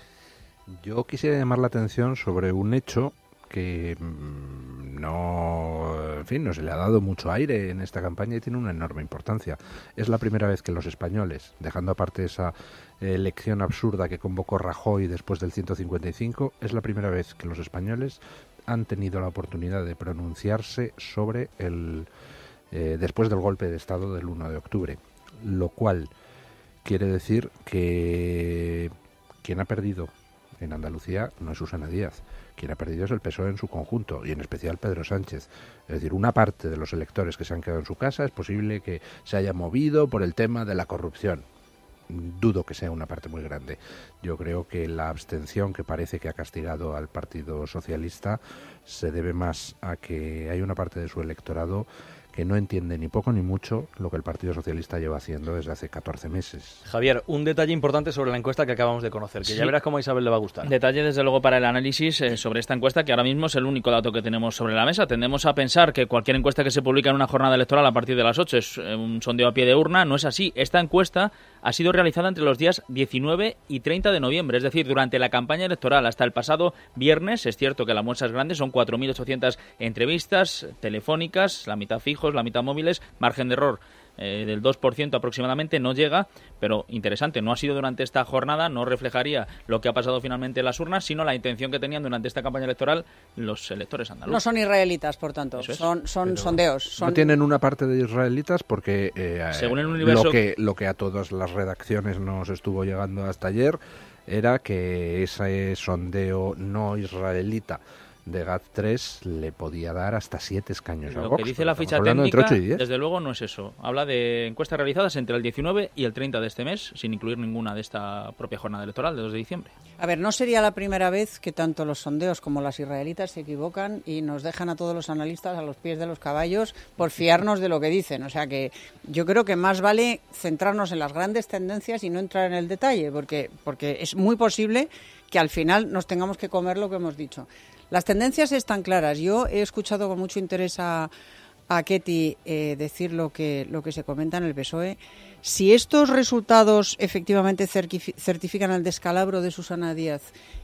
Yo quisiera llamar la atención sobre un hecho que mmm, no, en fin, no se le ha dado mucho aire en esta campaña y tiene una enorme importancia. Es la primera vez que los españoles, dejando aparte esa elección absurda que convocó Rajoy después del ciento cincuenta y cinco, es la primera vez que los españoles han tenido la oportunidad de pronunciarse sobre el eh, después del golpe de Estado del uno de octubre, lo cual quiere decir que quien ha perdido en Andalucía no es Susana Díaz. Quien ha perdido es el P S O E en su conjunto, y en especial Pedro Sánchez. Es decir, una parte de los electores que se han quedado en su casa es posible que se haya movido por el tema de la corrupción. Dudo que sea una parte muy grande. Yo creo que la abstención que parece que ha castigado al Partido Socialista se debe más a que hay una parte de su electorado que no entiende ni poco ni mucho lo que el Partido Socialista lleva haciendo desde hace catorce meses. Javier, un detalle importante sobre la encuesta que acabamos de conocer, que sí. Ya verás cómo a Isabel le va a gustar. Detalle, desde luego, para el análisis eh, sobre esta encuesta, que ahora mismo es el único dato que tenemos sobre la mesa. Tendemos a pensar que cualquier encuesta que se publica en una jornada electoral a partir de las ocho es eh, un sondeo a pie de urna. No es así. Esta encuesta ha sido realizada entre los días diecinueve y treinta de noviembre, es decir, durante la campaña electoral hasta el pasado viernes. Es cierto que la muestra es grande, son cuatro mil ochocientas entrevistas telefónicas, la mitad fijos, la mitad móviles, margen de error eh, del dos por ciento aproximadamente, no llega, pero interesante, no ha sido durante esta jornada, no reflejaría lo que ha pasado finalmente en las urnas, sino la intención que tenían durante esta campaña electoral los electores andaluces. No son israelitas, por tanto, es. son, son sondeos. Son... No tienen una parte de israelitas porque eh, Según el universo... lo, que, lo que a todas las redacciones nos estuvo llegando hasta ayer era que ese sondeo no israelita de G A T tres le podía dar hasta siete escaños a Lo Vox. que dice la ficha técnica, desde luego, no es eso. Habla de encuestas realizadas entre el diecinueve y el treinta de este mes, sin incluir ninguna de esta propia jornada electoral de dos de diciembre. A ver, no sería la primera vez que tanto los sondeos como las israelitas se equivocan y nos dejan a todos los analistas a los pies de los caballos por fiarnos de lo que dicen. O sea que yo creo que más vale centrarnos en las grandes tendencias y no entrar en el detalle, porque, porque es muy posible que al final nos tengamos que comer lo que hemos dicho. Las tendencias están claras. Yo he escuchado con mucho interés a, a Ketty eh, decir lo que, lo que se comenta en el P S O E. Si estos resultados efectivamente certifican el descalabro de Susana Díaz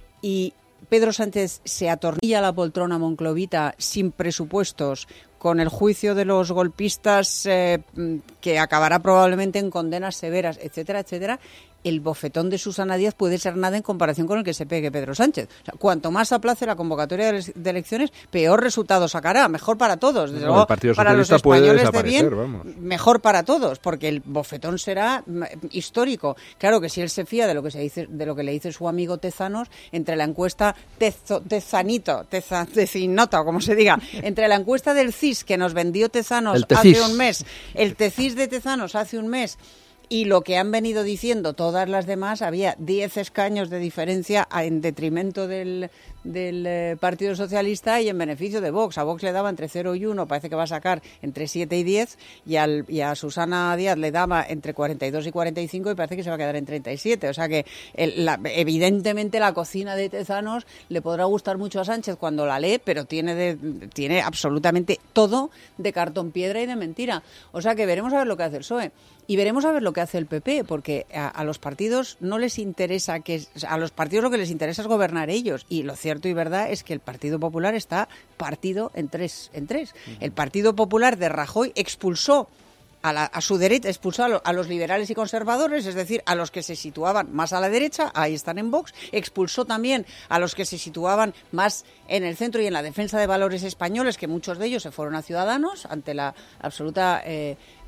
y Pedro Sánchez se atornilla a la poltrona monclovita sin presupuestos, con el juicio de los golpistas eh, que acabará probablemente en condenas severas, etcétera, etcétera, el bofetón de Susana Díaz puede ser nada en comparación con el que se pegue Pedro Sánchez. O sea, cuanto más aplace la convocatoria de elecciones, peor resultado sacará. Mejor para todos. Desde no, luego, el Partido para los Socialista puede españoles de bien, vamos. mejor para todos, porque el bofetón será histórico. Claro que si él se fía de lo que se dice, de lo que le dice su amigo Tezanos, entre la encuesta tezo, Tezanito, teza, Tecinota, o como se diga, entre la encuesta del C I S que nos vendió Tezanos hace un mes, el Tecis de Tezanos hace un mes, y lo que han venido diciendo todas las demás, había diez escaños de diferencia en detrimento del, del eh, Partido Socialista y en beneficio de Vox. A Vox le daba entre cero y uno, parece que va a sacar entre siete y diez, y, al, y a Susana Díaz le daba entre cuarenta y dos y cuarenta y cinco y parece que se va a quedar en treinta y siete. O sea que el, la, evidentemente la cocina de Tezanos le podrá gustar mucho a Sánchez cuando la lee, pero tiene, de, tiene absolutamente todo de cartón piedra y de mentira. O sea que veremos a ver lo que hace el P S O E. Y veremos a ver lo que hace el P P, porque a, a los partidos no les interesa que a los partidos lo que les interesa es gobernar ellos, y lo cierto y verdad es que el Partido Popular está partido en tres en tres. Uh-huh. El Partido Popular de Rajoy expulsó a, la, a su derecha, expulsó a, lo, a los liberales y conservadores, es decir, a los que se situaban más a la derecha, ahí están en Vox, expulsó también a los que se situaban más en el centro y en la defensa de valores españoles, que muchos de ellos se fueron a Ciudadanos ante la absoluta eh,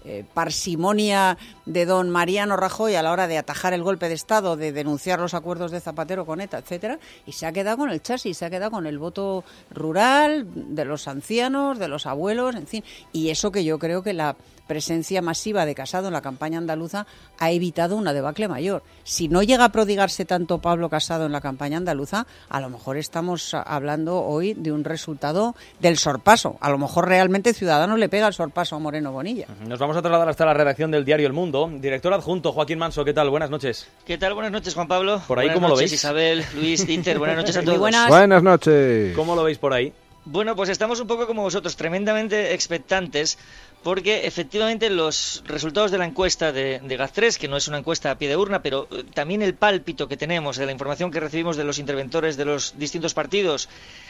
eh, parsimonia de don Mariano Rajoy a la hora de atajar el golpe de Estado, de denunciar los acuerdos de Zapatero con ETA, etcétera, y se ha quedado con el chasis, se ha quedado con el voto rural, de los ancianos, de los abuelos, en fin, y eso que yo creo que la presencia masiva de Casado en la campaña andaluza ha evitado una debacle mayor. Si no llega a prodigarse tanto Pablo Casado en la campaña andaluza, a lo mejor estamos hablando hoy de un resultado del sorpaso. A lo mejor realmente Ciudadanos le pega el sorpaso a Moreno Bonilla. Nos vamos a trasladar hasta la redacción del diario El Mundo. Director adjunto, Joaquín Manso, ¿qué tal? Buenas noches. ¿Qué tal? Buenas noches, Juan Pablo. ¿Por ahí buenas cómo noches, lo veis? Isabel, Luis, Inter, buenas noches a todos. Buenas. buenas noches. ¿Cómo lo veis por ahí? Bueno, pues estamos un poco como vosotros, tremendamente expectantes, porque efectivamente los resultados de la encuesta de, de GAZ tres, que no es una encuesta a pie de urna, pero también el pálpito que tenemos de la información que recibimos de los interventores de los distintos partidos,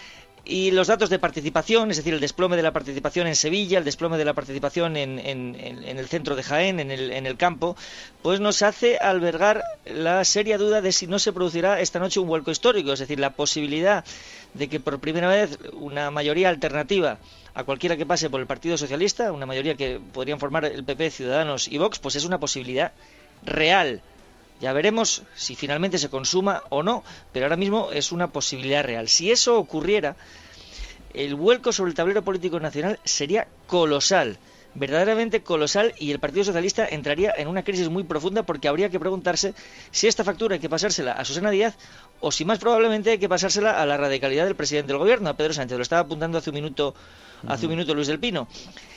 y los datos de participación, es decir, el desplome de la participación en Sevilla, el desplome de la participación en, en, en el centro de Jaén, en el, en el campo, pues nos hace albergar la seria duda de si no se producirá esta noche un vuelco histórico, es decir, la posibilidad de que por primera vez una mayoría alternativa a cualquiera que pase por el Partido Socialista, una mayoría que podrían formar el P P, Ciudadanos y Vox, pues es una posibilidad real. Ya veremos si finalmente se consuma o no, pero ahora mismo es una posibilidad real. Si eso ocurriera, el vuelco sobre el tablero político nacional sería colosal, verdaderamente colosal, y el Partido Socialista entraría en una crisis muy profunda, porque habría que preguntarse si esta factura hay que pasársela a Susana Díaz o si más probablemente hay que pasársela a la radicalidad del presidente del gobierno, a Pedro Sánchez. Lo estaba apuntando hace un minuto, hace un minuto Luis del Pino.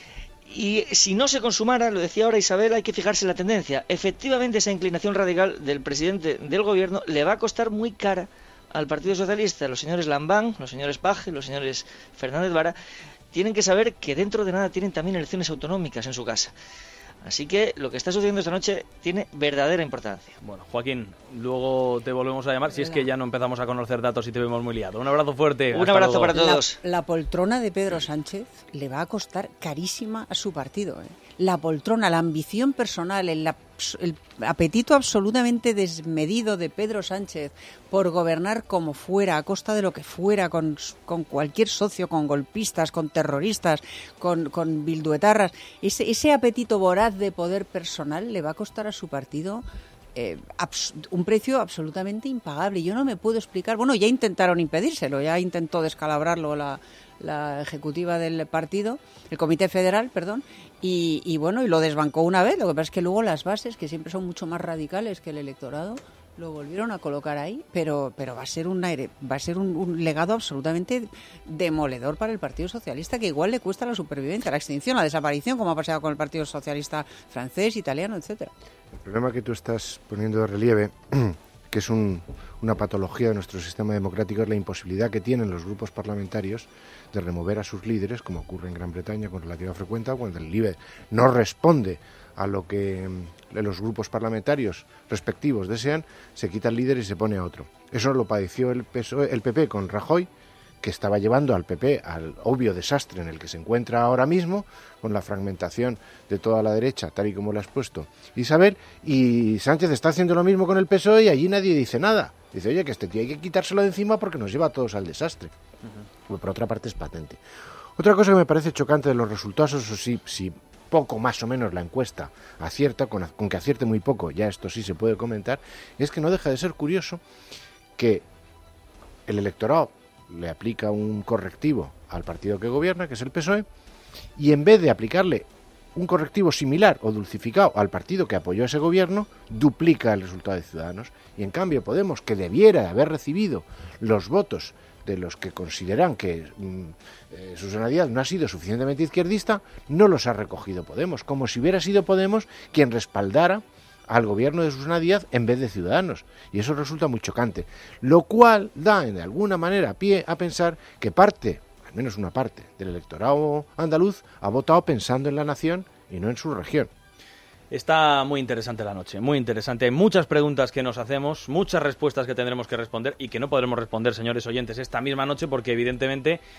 Y si no se consumara, lo decía ahora Isabel, hay que fijarse en la tendencia. Efectivamente, esa inclinación radical del presidente del gobierno le va a costar muy cara al Partido Socialista. Los señores Lambán, los señores Paje, los señores Fernández Vara tienen que saber que dentro de nada tienen también elecciones autonómicas en su casa. Así que lo que está sucediendo esta noche tiene verdadera importancia. Bueno, Joaquín, luego te volvemos a llamar si es que ya no empezamos a conocer datos y te vemos muy liado. Un abrazo fuerte. Un abrazo para todos. La, la poltrona de Pedro Sánchez le va a costar carísima a su partido, ¿eh? La poltrona, la ambición personal, el, el apetito absolutamente desmedido de Pedro Sánchez por gobernar como fuera, a costa de lo que fuera, con, con cualquier socio, con golpistas, con terroristas, con, con bilduetarras. Ese, ese apetito voraz de poder personal le va a costar a su partido eh, abs- un precio absolutamente impagable. Yo no me puedo explicar. Bueno, ya intentaron impedírselo, ya intentó descalabrarlo la, la ejecutiva del partido, el Comité Federal, perdón, y, y bueno, y lo desbancó una vez. Lo que pasa es que luego las bases, que siempre son mucho más radicales que el electorado, lo volvieron a colocar ahí, pero pero va a ser un aire, va a ser un, un legado absolutamente demoledor para el Partido Socialista, que igual le cuesta la supervivencia, la extinción, la desaparición, como ha pasado con el Partido Socialista francés, italiano, etcétera. El problema que tú estás poniendo de relieve, que es un, una patología de nuestro sistema democrático, es la imposibilidad que tienen los grupos parlamentarios de remover a sus líderes, como ocurre en Gran Bretaña con relativa frecuencia, cuando el líder no responde a lo que los grupos parlamentarios respectivos desean, se quita el líder y se pone a otro. Eso lo padeció el P S O E, el P P con Rajoy, que estaba llevando al P P al obvio desastre en el que se encuentra ahora mismo, con la fragmentación de toda la derecha, tal y como lo has puesto Isabel, y Sánchez está haciendo lo mismo con el P S O E y allí nadie dice nada. Dice, oye, que este tío hay que quitárselo de encima porque nos lleva a todos al desastre. Uh-huh. Por otra parte es patente. Otra cosa que me parece chocante de los resultados, eso sí, sí, poco más o menos la encuesta acierta, con, con que acierte muy poco, ya esto sí se puede comentar, es que no deja de ser curioso que el electorado le aplica un correctivo al partido que gobierna, que es el P S O E, y en vez de aplicarle un correctivo similar o dulcificado al partido que apoyó ese gobierno, duplica el resultado de Ciudadanos. Y en cambio Podemos, que debiera haber recibido los votos de los que consideran que mm, eh, Susana Díaz no ha sido suficientemente izquierdista, no los ha recogido Podemos, como si hubiera sido Podemos quien respaldara al gobierno de Susana Díaz en vez de Ciudadanos, y eso resulta muy chocante, lo cual da de alguna manera pie a pensar que parte, al menos una parte del electorado andaluz, ha votado pensando en la nación y no en su región. Está muy interesante la noche, muy interesante. Hay muchas preguntas que nos hacemos, muchas respuestas que tendremos que responder y que no podremos responder, señores oyentes, esta misma noche, porque evidentemente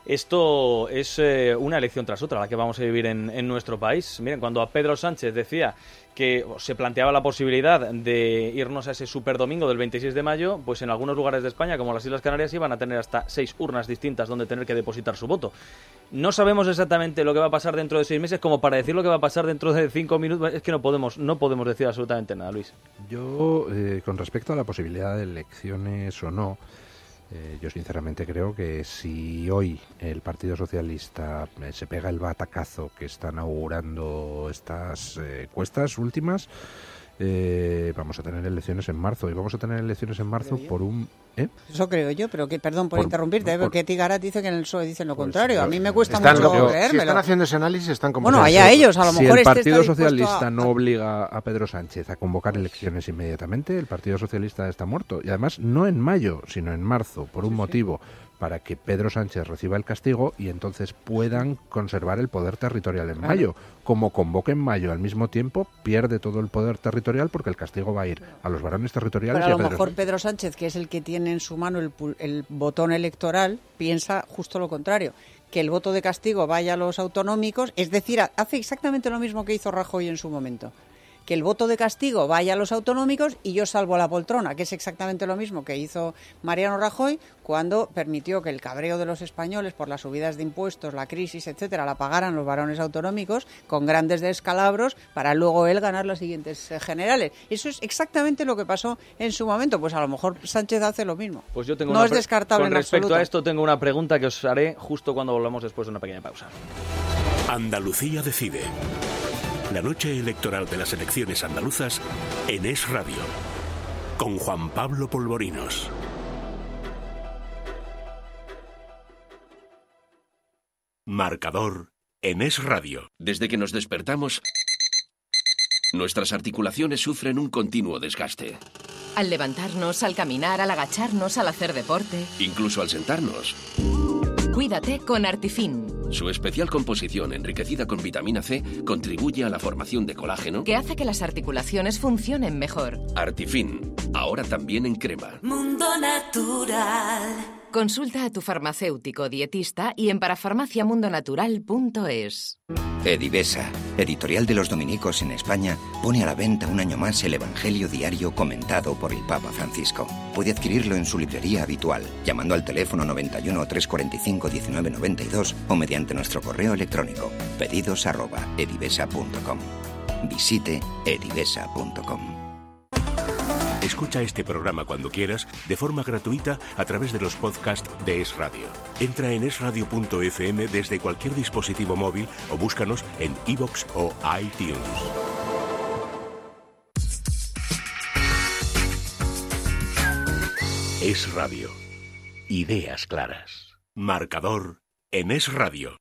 Esto es eh, una elección tras otra la que vamos a vivir en, en nuestro país. Miren, cuando a Pedro Sánchez decía que se planteaba la posibilidad de irnos a ese superdomingo del veintiséis de mayo, pues en algunos lugares de España, como las Islas Canarias, iban a tener hasta seis urnas distintas donde tener que depositar su voto. No sabemos exactamente lo que va a pasar dentro de seis meses, como para decir lo que va a pasar dentro de cinco minutos. Es que no podemos, no podemos decir absolutamente nada, Luis. Yo, eh, con respecto a la posibilidad de elecciones o no, Eh, yo sinceramente creo que si hoy el Partido Socialista eh, se pega el batacazo que están augurando estas eh, encuestas últimas, eh, vamos a tener elecciones en marzo. Y vamos a tener elecciones en marzo por un... ¿eh? Eso creo yo, pero que perdón por, por interrumpirte, por, porque Tigarat dice que en el P S O E dicen lo pues, contrario. A mí me cuesta están, mucho yo, creérmelo. Si están haciendo ese análisis, están como... Bueno, allá ellos, a lo si mejor el este Partido está Socialista a... no obliga a Pedro Sánchez a convocar elecciones inmediatamente, el Partido Socialista está muerto. Y además no en mayo, sino en marzo, por un sí, motivo... Sí. para que Pedro Sánchez reciba el castigo y entonces puedan conservar el poder territorial en claro. mayo. Como convoque en mayo al mismo tiempo, pierde todo el poder territorial porque el castigo va a ir a los varones territoriales Pero y a, a lo Pedro mejor Sánchez. Pedro Sánchez, que es el que tiene en su mano el, el botón electoral, piensa justo lo contrario, que el voto de castigo vaya a los autonómicos, es decir, hace exactamente lo mismo que hizo Rajoy en su momento. Que el voto de castigo vaya a los autonómicos y yo salvo la poltrona, que es exactamente lo mismo que hizo Mariano Rajoy cuando permitió que el cabreo de los españoles por las subidas de impuestos, la crisis, etcétera, la pagaran los varones autonómicos con grandes descalabros para luego él ganar las siguientes eh, generales. Eso es exactamente lo que pasó en su momento. Pues a lo mejor Sánchez hace lo mismo. Pues yo tengo no una es descartable Con en respecto absoluto. a esto tengo una pregunta que os haré justo cuando volvamos después de una pequeña pausa. Andalucía decide. La noche electoral de las elecciones andaluzas en Es Radio, con Juan Pablo Polvorinos. Marcador en Es Radio. Desde que nos despertamos, nuestras articulaciones sufren un continuo desgaste. Al levantarnos, al caminar, al agacharnos, al hacer deporte. Incluso al sentarnos. Cuídate con Artifin. Su especial composición, enriquecida con vitamina C, contribuye a la formación de colágeno que hace que las articulaciones funcionen mejor. Artifin, ahora también en crema. Mundo Natural. Consulta a tu farmacéutico dietista y en parafarmaciamundonatural punto es. Edivesa, editorial de los dominicos en España, pone a la venta un año más el Evangelio diario comentado por el Papa Francisco. Puede adquirirlo en su librería habitual, llamando al teléfono noventa y uno, trescientos cuarenta y cinco, diecinueve noventa y dos o mediante nuestro correo electrónico pedidos arroba edivesa punto com. Visite edivesa punto com. Escucha este programa cuando quieras, de forma gratuita, a través de los podcasts de Es Radio. Entra en es radio punto efe eme desde cualquier dispositivo móvil o búscanos en iVoox o iTunes. Es Radio. Ideas claras. Marcador en Es Radio.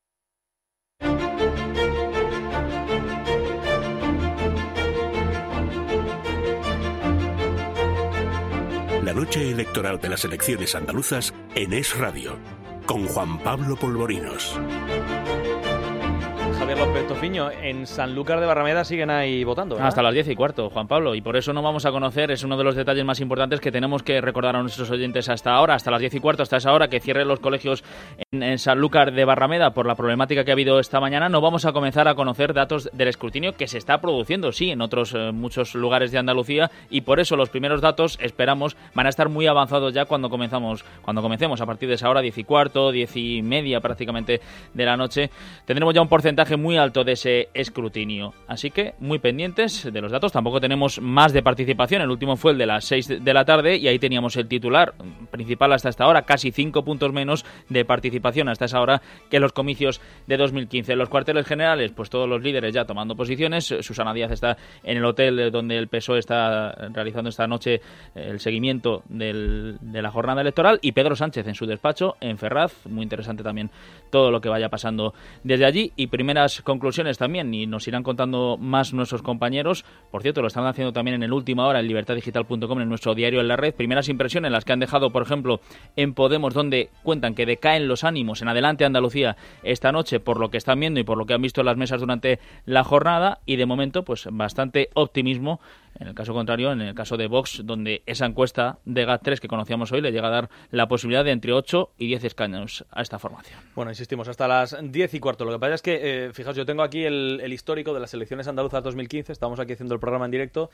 La noche electoral de las elecciones andaluzas en Es Radio, con Juan Pablo Polvorinos. Javier López Tofiño, en Sanlúcar de Barrameda siguen ahí votando, ¿verdad? Hasta las diez y cuarto, Juan Pablo, y por eso no vamos a conocer, es uno de los detalles más importantes que tenemos que recordar a nuestros oyentes hasta ahora, hasta las diez y cuarto, hasta esa hora, que cierren los colegios en, en Sanlúcar de Barrameda por la problemática que ha habido esta mañana. No vamos a comenzar a conocer datos del escrutinio que se está produciendo, sí, en otros eh, muchos lugares de Andalucía, y por eso los primeros datos, esperamos, van a estar muy avanzados ya cuando comenzamos, cuando comencemos, a partir de esa hora, diez y cuarto, diez y media prácticamente de la noche, tendremos ya un porcentaje muy alto de ese escrutinio. Así que muy pendientes de los datos. Tampoco tenemos más de participación. El último fue el de las seis de la tarde y ahí teníamos el titular principal hasta esta hora. Casi cinco puntos menos de participación hasta esa hora que los comicios de dos mil quince. En los cuarteles generales, pues todos los líderes ya tomando posiciones. Susana Díaz está en el hotel donde el P S O E está realizando esta noche el seguimiento del, de la jornada electoral, y Pedro Sánchez en su despacho en Ferraz. Muy interesante también todo lo que vaya pasando desde allí. Y primeras las conclusiones también, y nos irán contando más nuestros compañeros. Por cierto, lo están haciendo también en el Última Hora, en libertad digital punto com, en nuestro diario en la red. Primeras impresiones, las que han dejado, por ejemplo, en Podemos, donde cuentan que decaen los ánimos en Adelante Andalucía esta noche por lo que están viendo y por lo que han visto en las mesas durante la jornada, y de momento pues bastante optimismo en el caso contrario, en el caso de Vox, donde esa encuesta de G A T tres que conocíamos hoy le llega a dar la posibilidad de entre ocho y diez escaños a esta formación. Bueno, insistimos, hasta las diez y cuarto. Lo que pasa es que, eh, fijaos, yo tengo aquí el, el histórico de las elecciones andaluzas dos mil quince, estamos aquí haciendo el programa en directo,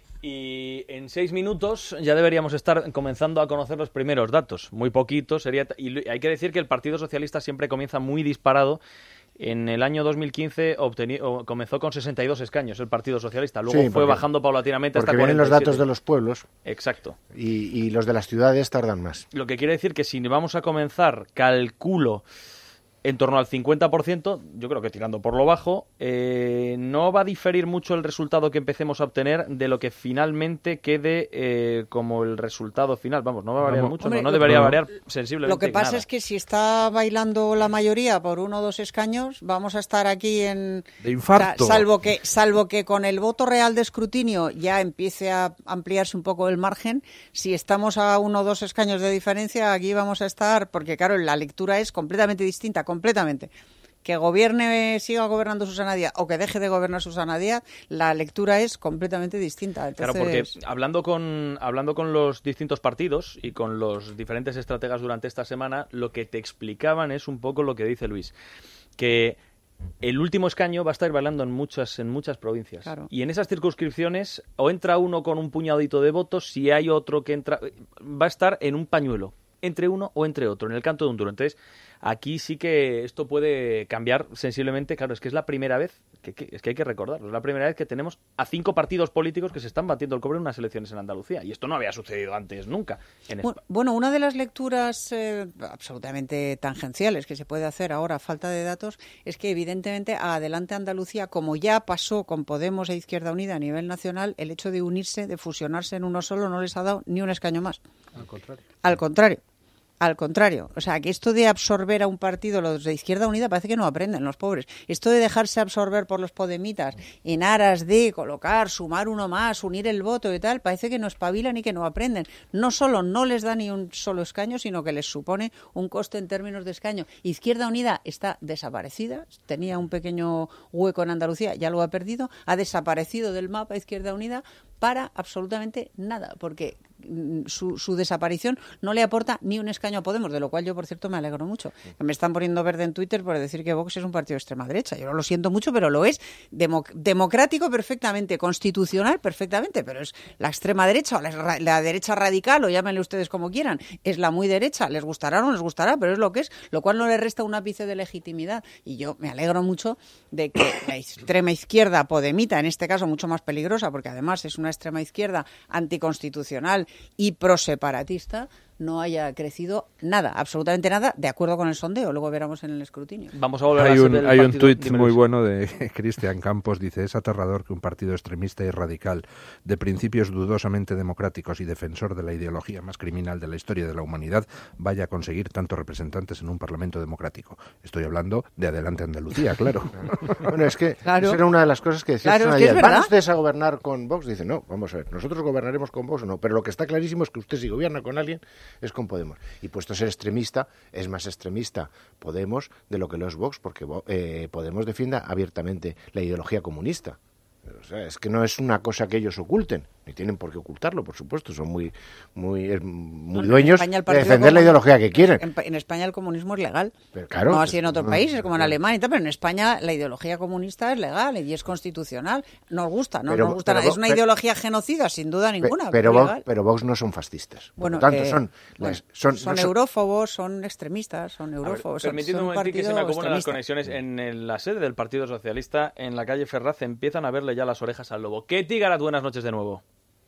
y en seis minutos ya deberíamos estar comenzando a conocer los primeros datos. Muy poquitos, sería, y hay que decir que el Partido Socialista siempre comienza muy disparado. En el año dos mil quince obteni- o comenzó con sesenta y dos escaños el Partido Socialista, luego sí, fue porque, bajando paulatinamente hasta porque vienen cuarenta y siete. los datos de los pueblos. Exacto. Y, y los de las ciudades tardan más. Lo que quiere decir que si vamos a comenzar, calculo, en torno al cincuenta por ciento, yo creo que tirando por lo bajo, eh, no va a diferir mucho el resultado que empecemos a obtener de lo que finalmente quede eh, como el resultado final. Vamos, no va a variar mucho, Hombre, no, no debería lo, variar sensiblemente Lo que pasa nada. es que si está bailando la mayoría por uno o dos escaños, vamos a estar aquí en... De infarto. O sea, salvo que, salvo que con el voto real de escrutinio ya empiece a ampliarse un poco el margen, si estamos a uno o dos escaños de diferencia, aquí vamos a estar, porque claro, la lectura es completamente distinta, completamente. Que gobierne, siga gobernando Susana Díaz o que deje de gobernar Susana Díaz, la lectura es completamente distinta. Entonces... Claro, porque hablando con, hablando con los distintos partidos y con los diferentes estrategas durante esta semana, lo que te explicaban es un poco lo que dice Luis, que el último escaño va a estar bailando en muchas, en muchas provincias. Claro. Y en esas circunscripciones, o entra uno con un puñadito de votos, si hay otro que entra, va a estar en un pañuelo, entre uno o entre otro, en el canto de un duro. Entonces, aquí sí que esto puede cambiar sensiblemente. Claro, es que es la primera vez, que, que, es que hay que recordarlo, es la primera vez que tenemos a cinco partidos políticos que se están batiendo el cobre en unas elecciones en Andalucía. Y esto no había sucedido antes nunca. En bueno, bueno, una de las lecturas eh, absolutamente tangenciales que se puede hacer ahora a falta de datos es que evidentemente a Adelante Andalucía, como ya pasó con Podemos e Izquierda Unida a nivel nacional, el hecho de unirse, de fusionarse en uno solo, no les ha dado ni un escaño más. Al contrario. Al contrario. Al contrario, o sea, que esto de absorber a un partido, los de Izquierda Unida, parece que no aprenden, los pobres. Esto de dejarse absorber por los podemitas en aras de colocar, sumar uno más, unir el voto y tal, parece que no espabilan y que no aprenden. No solo no les da ni un solo escaño, sino que les supone un coste en términos de escaño. Izquierda Unida está desaparecida, tenía un pequeño hueco en Andalucía, ya lo ha perdido, ha desaparecido del mapa Izquierda Unida para absolutamente nada, porque su, su desaparición no le aporta ni un escaño a Podemos, de lo cual yo, por cierto, me alegro mucho. Que me están poniendo verde en Twitter por decir que Vox es un partido de extrema derecha. Yo lo siento mucho, pero lo es. Democ- democrático perfectamente, constitucional perfectamente, pero es la extrema derecha o la, la derecha radical, o llámenle ustedes como quieran, es la muy derecha. Les gustará o no les gustará, pero es lo que es, lo cual no le resta un ápice de legitimidad. Y yo me alegro mucho de que la extrema izquierda podemita, en este caso mucho más peligrosa, porque además es una extrema izquierda anticonstitucional y proseparatista, no haya crecido nada, absolutamente nada, de acuerdo con el sondeo. Luego veremos en el escrutinio. Vamos a volver hay a un, del hay un partido. tuit Dime, muy Luis. bueno de Cristian Campos, dice: es aterrador que un partido extremista y radical, de principios dudosamente democráticos y defensor de la ideología más criminal de la historia de la humanidad, vaya a conseguir tantos representantes en un parlamento democrático. Estoy hablando de Adelante Andalucía, claro. Bueno, es que Claro. esa era una de las cosas que decía Claro, Susana es que es Díaz. ¿Van verdad. ustedes a gobernar con Vox? Dice, no, vamos a ver, nosotros gobernaremos con Vox o no, pero lo que está clarísimo es que usted si gobierna con alguien es con Podemos. Y puesto a ser extremista, es más extremista Podemos de lo que lo es Vox, porque eh, Podemos defienda abiertamente la ideología comunista. O sea, es que no es una cosa que ellos oculten, ni tienen por qué ocultarlo, por supuesto, son muy muy, es muy No, en dueños España el de Partido defender la Comunista- ideología que quieren. En, en España el comunismo es legal. Pero claro, no así en otros no, países, como en claro. Alemania y tal, pero en España la ideología comunista es legal y es constitucional. Nos gusta, no Pero- nos gusta pero nada. Es Vox- una pero- ideología genocida, sin duda Pe- ninguna, pero, pero Vox, legal. pero Vox no son fascistas. Por Bueno, lo tanto, eh, son, bueno, las- son, son no son- eurófobos, son extremistas, son A ver, eurófobos. permitidme son un momentín que se me partido acumulan las extremista. conexiones. En el- la sede del Partido Socialista, en la calle Ferraz, empiezan a verle ya las orejas al lobo. Ketty Garat, buenas noches de nuevo.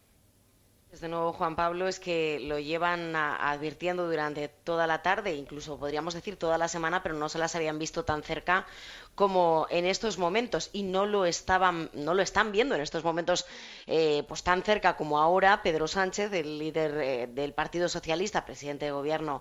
De nuevo, Juan Pablo, es que lo llevan a- advirtiendo durante toda la tarde, incluso podríamos decir toda la semana, pero no se las habían visto tan cerca como en estos momentos, y no lo estaban, no lo están viendo en estos momentos eh, pues tan cerca como ahora. Pedro Sánchez, el líder eh, del Partido Socialista, presidente de gobierno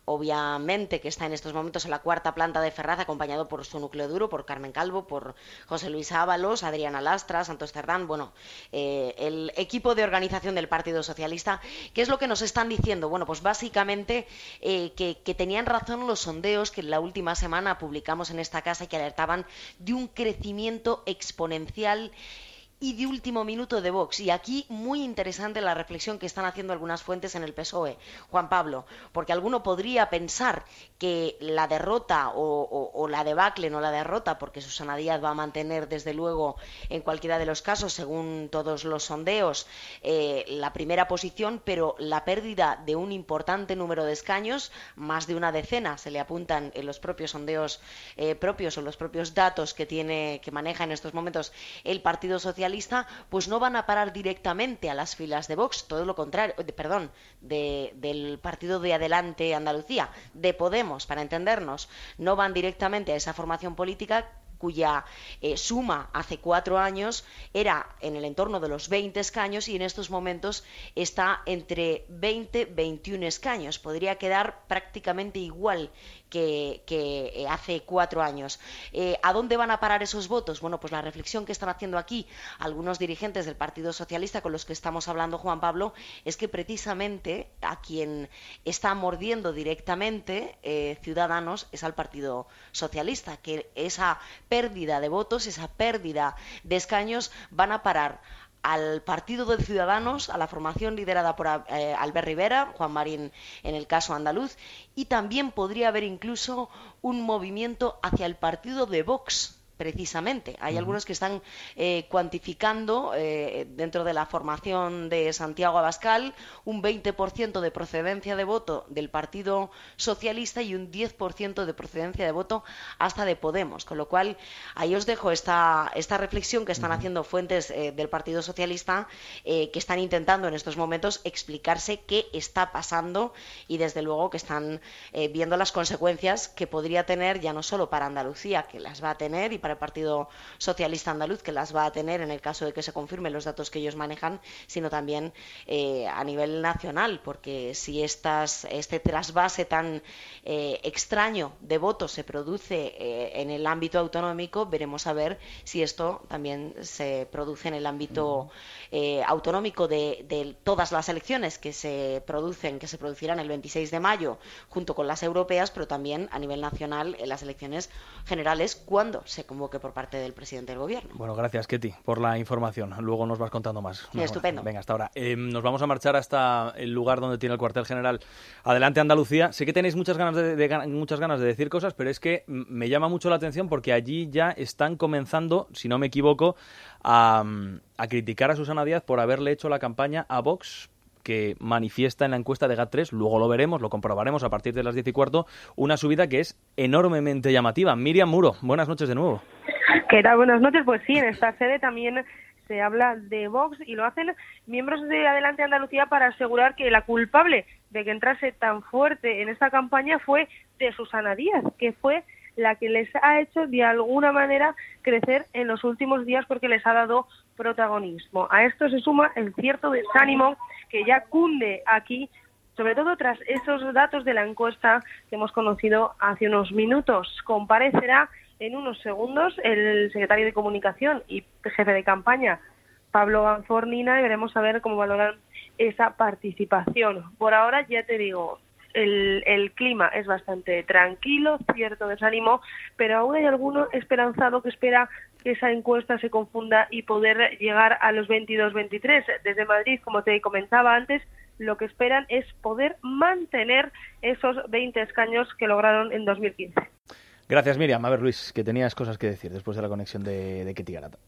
obviamente, que está en estos momentos en la cuarta planta de Ferraz, acompañado por su núcleo duro, por Carmen Calvo, por José Luis Ábalos, Adriana Lastra, Santos Cerdán, bueno, eh, el equipo de organización del Partido Socialista. ¿Qué es lo que nos están diciendo? Bueno, pues básicamente eh, que, que tenían razón los sondeos que en la última semana publicamos en esta casa y que alertaban de un crecimiento exponencial y de último minuto de Vox. Y aquí muy interesante la reflexión que están haciendo algunas fuentes en el P S O E, Juan Pablo, porque alguno podría pensar que la derrota o, o, o la debacle, no la derrota, porque Susana Díaz va a mantener desde luego en cualquiera de los casos, según todos los sondeos, eh, la primera posición, pero la pérdida de un importante número de escaños, más de una decena, se le apuntan en los propios sondeos eh, propios o los propios datos que tiene, que maneja en estos momentos el Partido Socialista, pues no van a parar directamente a las filas de Vox, todo lo contrario, de, perdón, de, del Partido de Adelante Andalucía, de Podemos, para entendernos, no van directamente a esa formación política cuya eh, suma hace cuatro años era en el entorno de los veinte escaños y en estos momentos está entre veinte y veintiún escaños. Podría quedar prácticamente igual que, que hace cuatro años. Eh, ¿A dónde van a parar esos votos? Bueno, pues la reflexión que están haciendo aquí algunos dirigentes del Partido Socialista con los que estamos hablando, Juan Pablo, es que precisamente a quien está mordiendo directamente eh, Ciudadanos es al Partido Socialista, que esa pérdida de votos, esa pérdida de escaños van a parar al Partido de Ciudadanos, a la formación liderada por eh, Albert Rivera, Juan Marín en el caso andaluz, y también podría haber incluso un movimiento hacia el partido de Vox, precisamente. Hay uh-huh. algunos que están eh, cuantificando eh, dentro de la formación de Santiago Abascal un veinte por ciento de procedencia de voto del Partido Socialista y un diez por ciento de procedencia de voto hasta de Podemos. Con lo cual, ahí os dejo esta, esta reflexión que están uh-huh. haciendo fuentes eh, del Partido Socialista eh, que están intentando en estos momentos explicarse qué está pasando y desde luego que están eh, viendo las consecuencias que podría tener ya no solo para Andalucía, que las va a tener, y para el Partido Socialista Andaluz, que las va a tener en el caso de que se confirmen los datos que ellos manejan, sino también eh, a nivel nacional, porque si estas, este trasvase tan eh, extraño de votos se produce eh, en el ámbito autonómico, veremos a ver si esto también se produce en el ámbito eh, autonómico de, de todas las elecciones que se producen, que se producirán el veintiséis de mayo junto con las europeas, pero también a nivel nacional en las elecciones generales cuando se convoque por parte del presidente del gobierno. Bueno, gracias, Ketty, por la información. Luego nos vas contando más. Sí, estupendo. Venga, hasta ahora. Eh, nos vamos a marchar hasta el lugar donde tiene el cuartel general Adelante Andalucía. Sé que tenéis muchas ganas de, de, muchas ganas de decir cosas, pero es que me llama mucho la atención porque allí ya están comenzando, si no me equivoco, a, a criticar a Susana Díaz por haberle hecho la campaña a Vox, que manifiesta en la encuesta de GAT tres, luego lo veremos, lo comprobaremos a partir de las diez y cuarto, una subida que es enormemente llamativa. Miriam Muro, buenas noches de nuevo. ¿Qué tal? Buenas noches. Pues sí, en esta sede también se habla de Vox y lo hacen miembros de Adelante Andalucía para asegurar que la culpable de que entrase tan fuerte en esta campaña fue de Susana Díaz, que fue la que les ha hecho de alguna manera crecer en los últimos días porque les ha dado protagonismo. A esto se suma el cierto desánimo que ya cunde aquí, sobre todo tras esos datos de la encuesta que hemos conocido hace unos minutos. Comparecerá en unos segundos el secretario de Comunicación y jefe de campaña, Pablo Ganfornina, y veremos a ver cómo valoran esa participación. Por ahora, ya te digo, el, el clima es bastante tranquilo, cierto desánimo, pero aún hay alguno esperanzado que espera que esa encuesta se confunda y poder llegar a los veintidós veintitrés. Desde Madrid, como te comentaba antes, lo que esperan es poder mantener esos veinte escaños que lograron en dos mil quince. Gracias, Miriam. A ver, Luis, que tenías cosas que decir después de la conexión de, de Ketty Garata.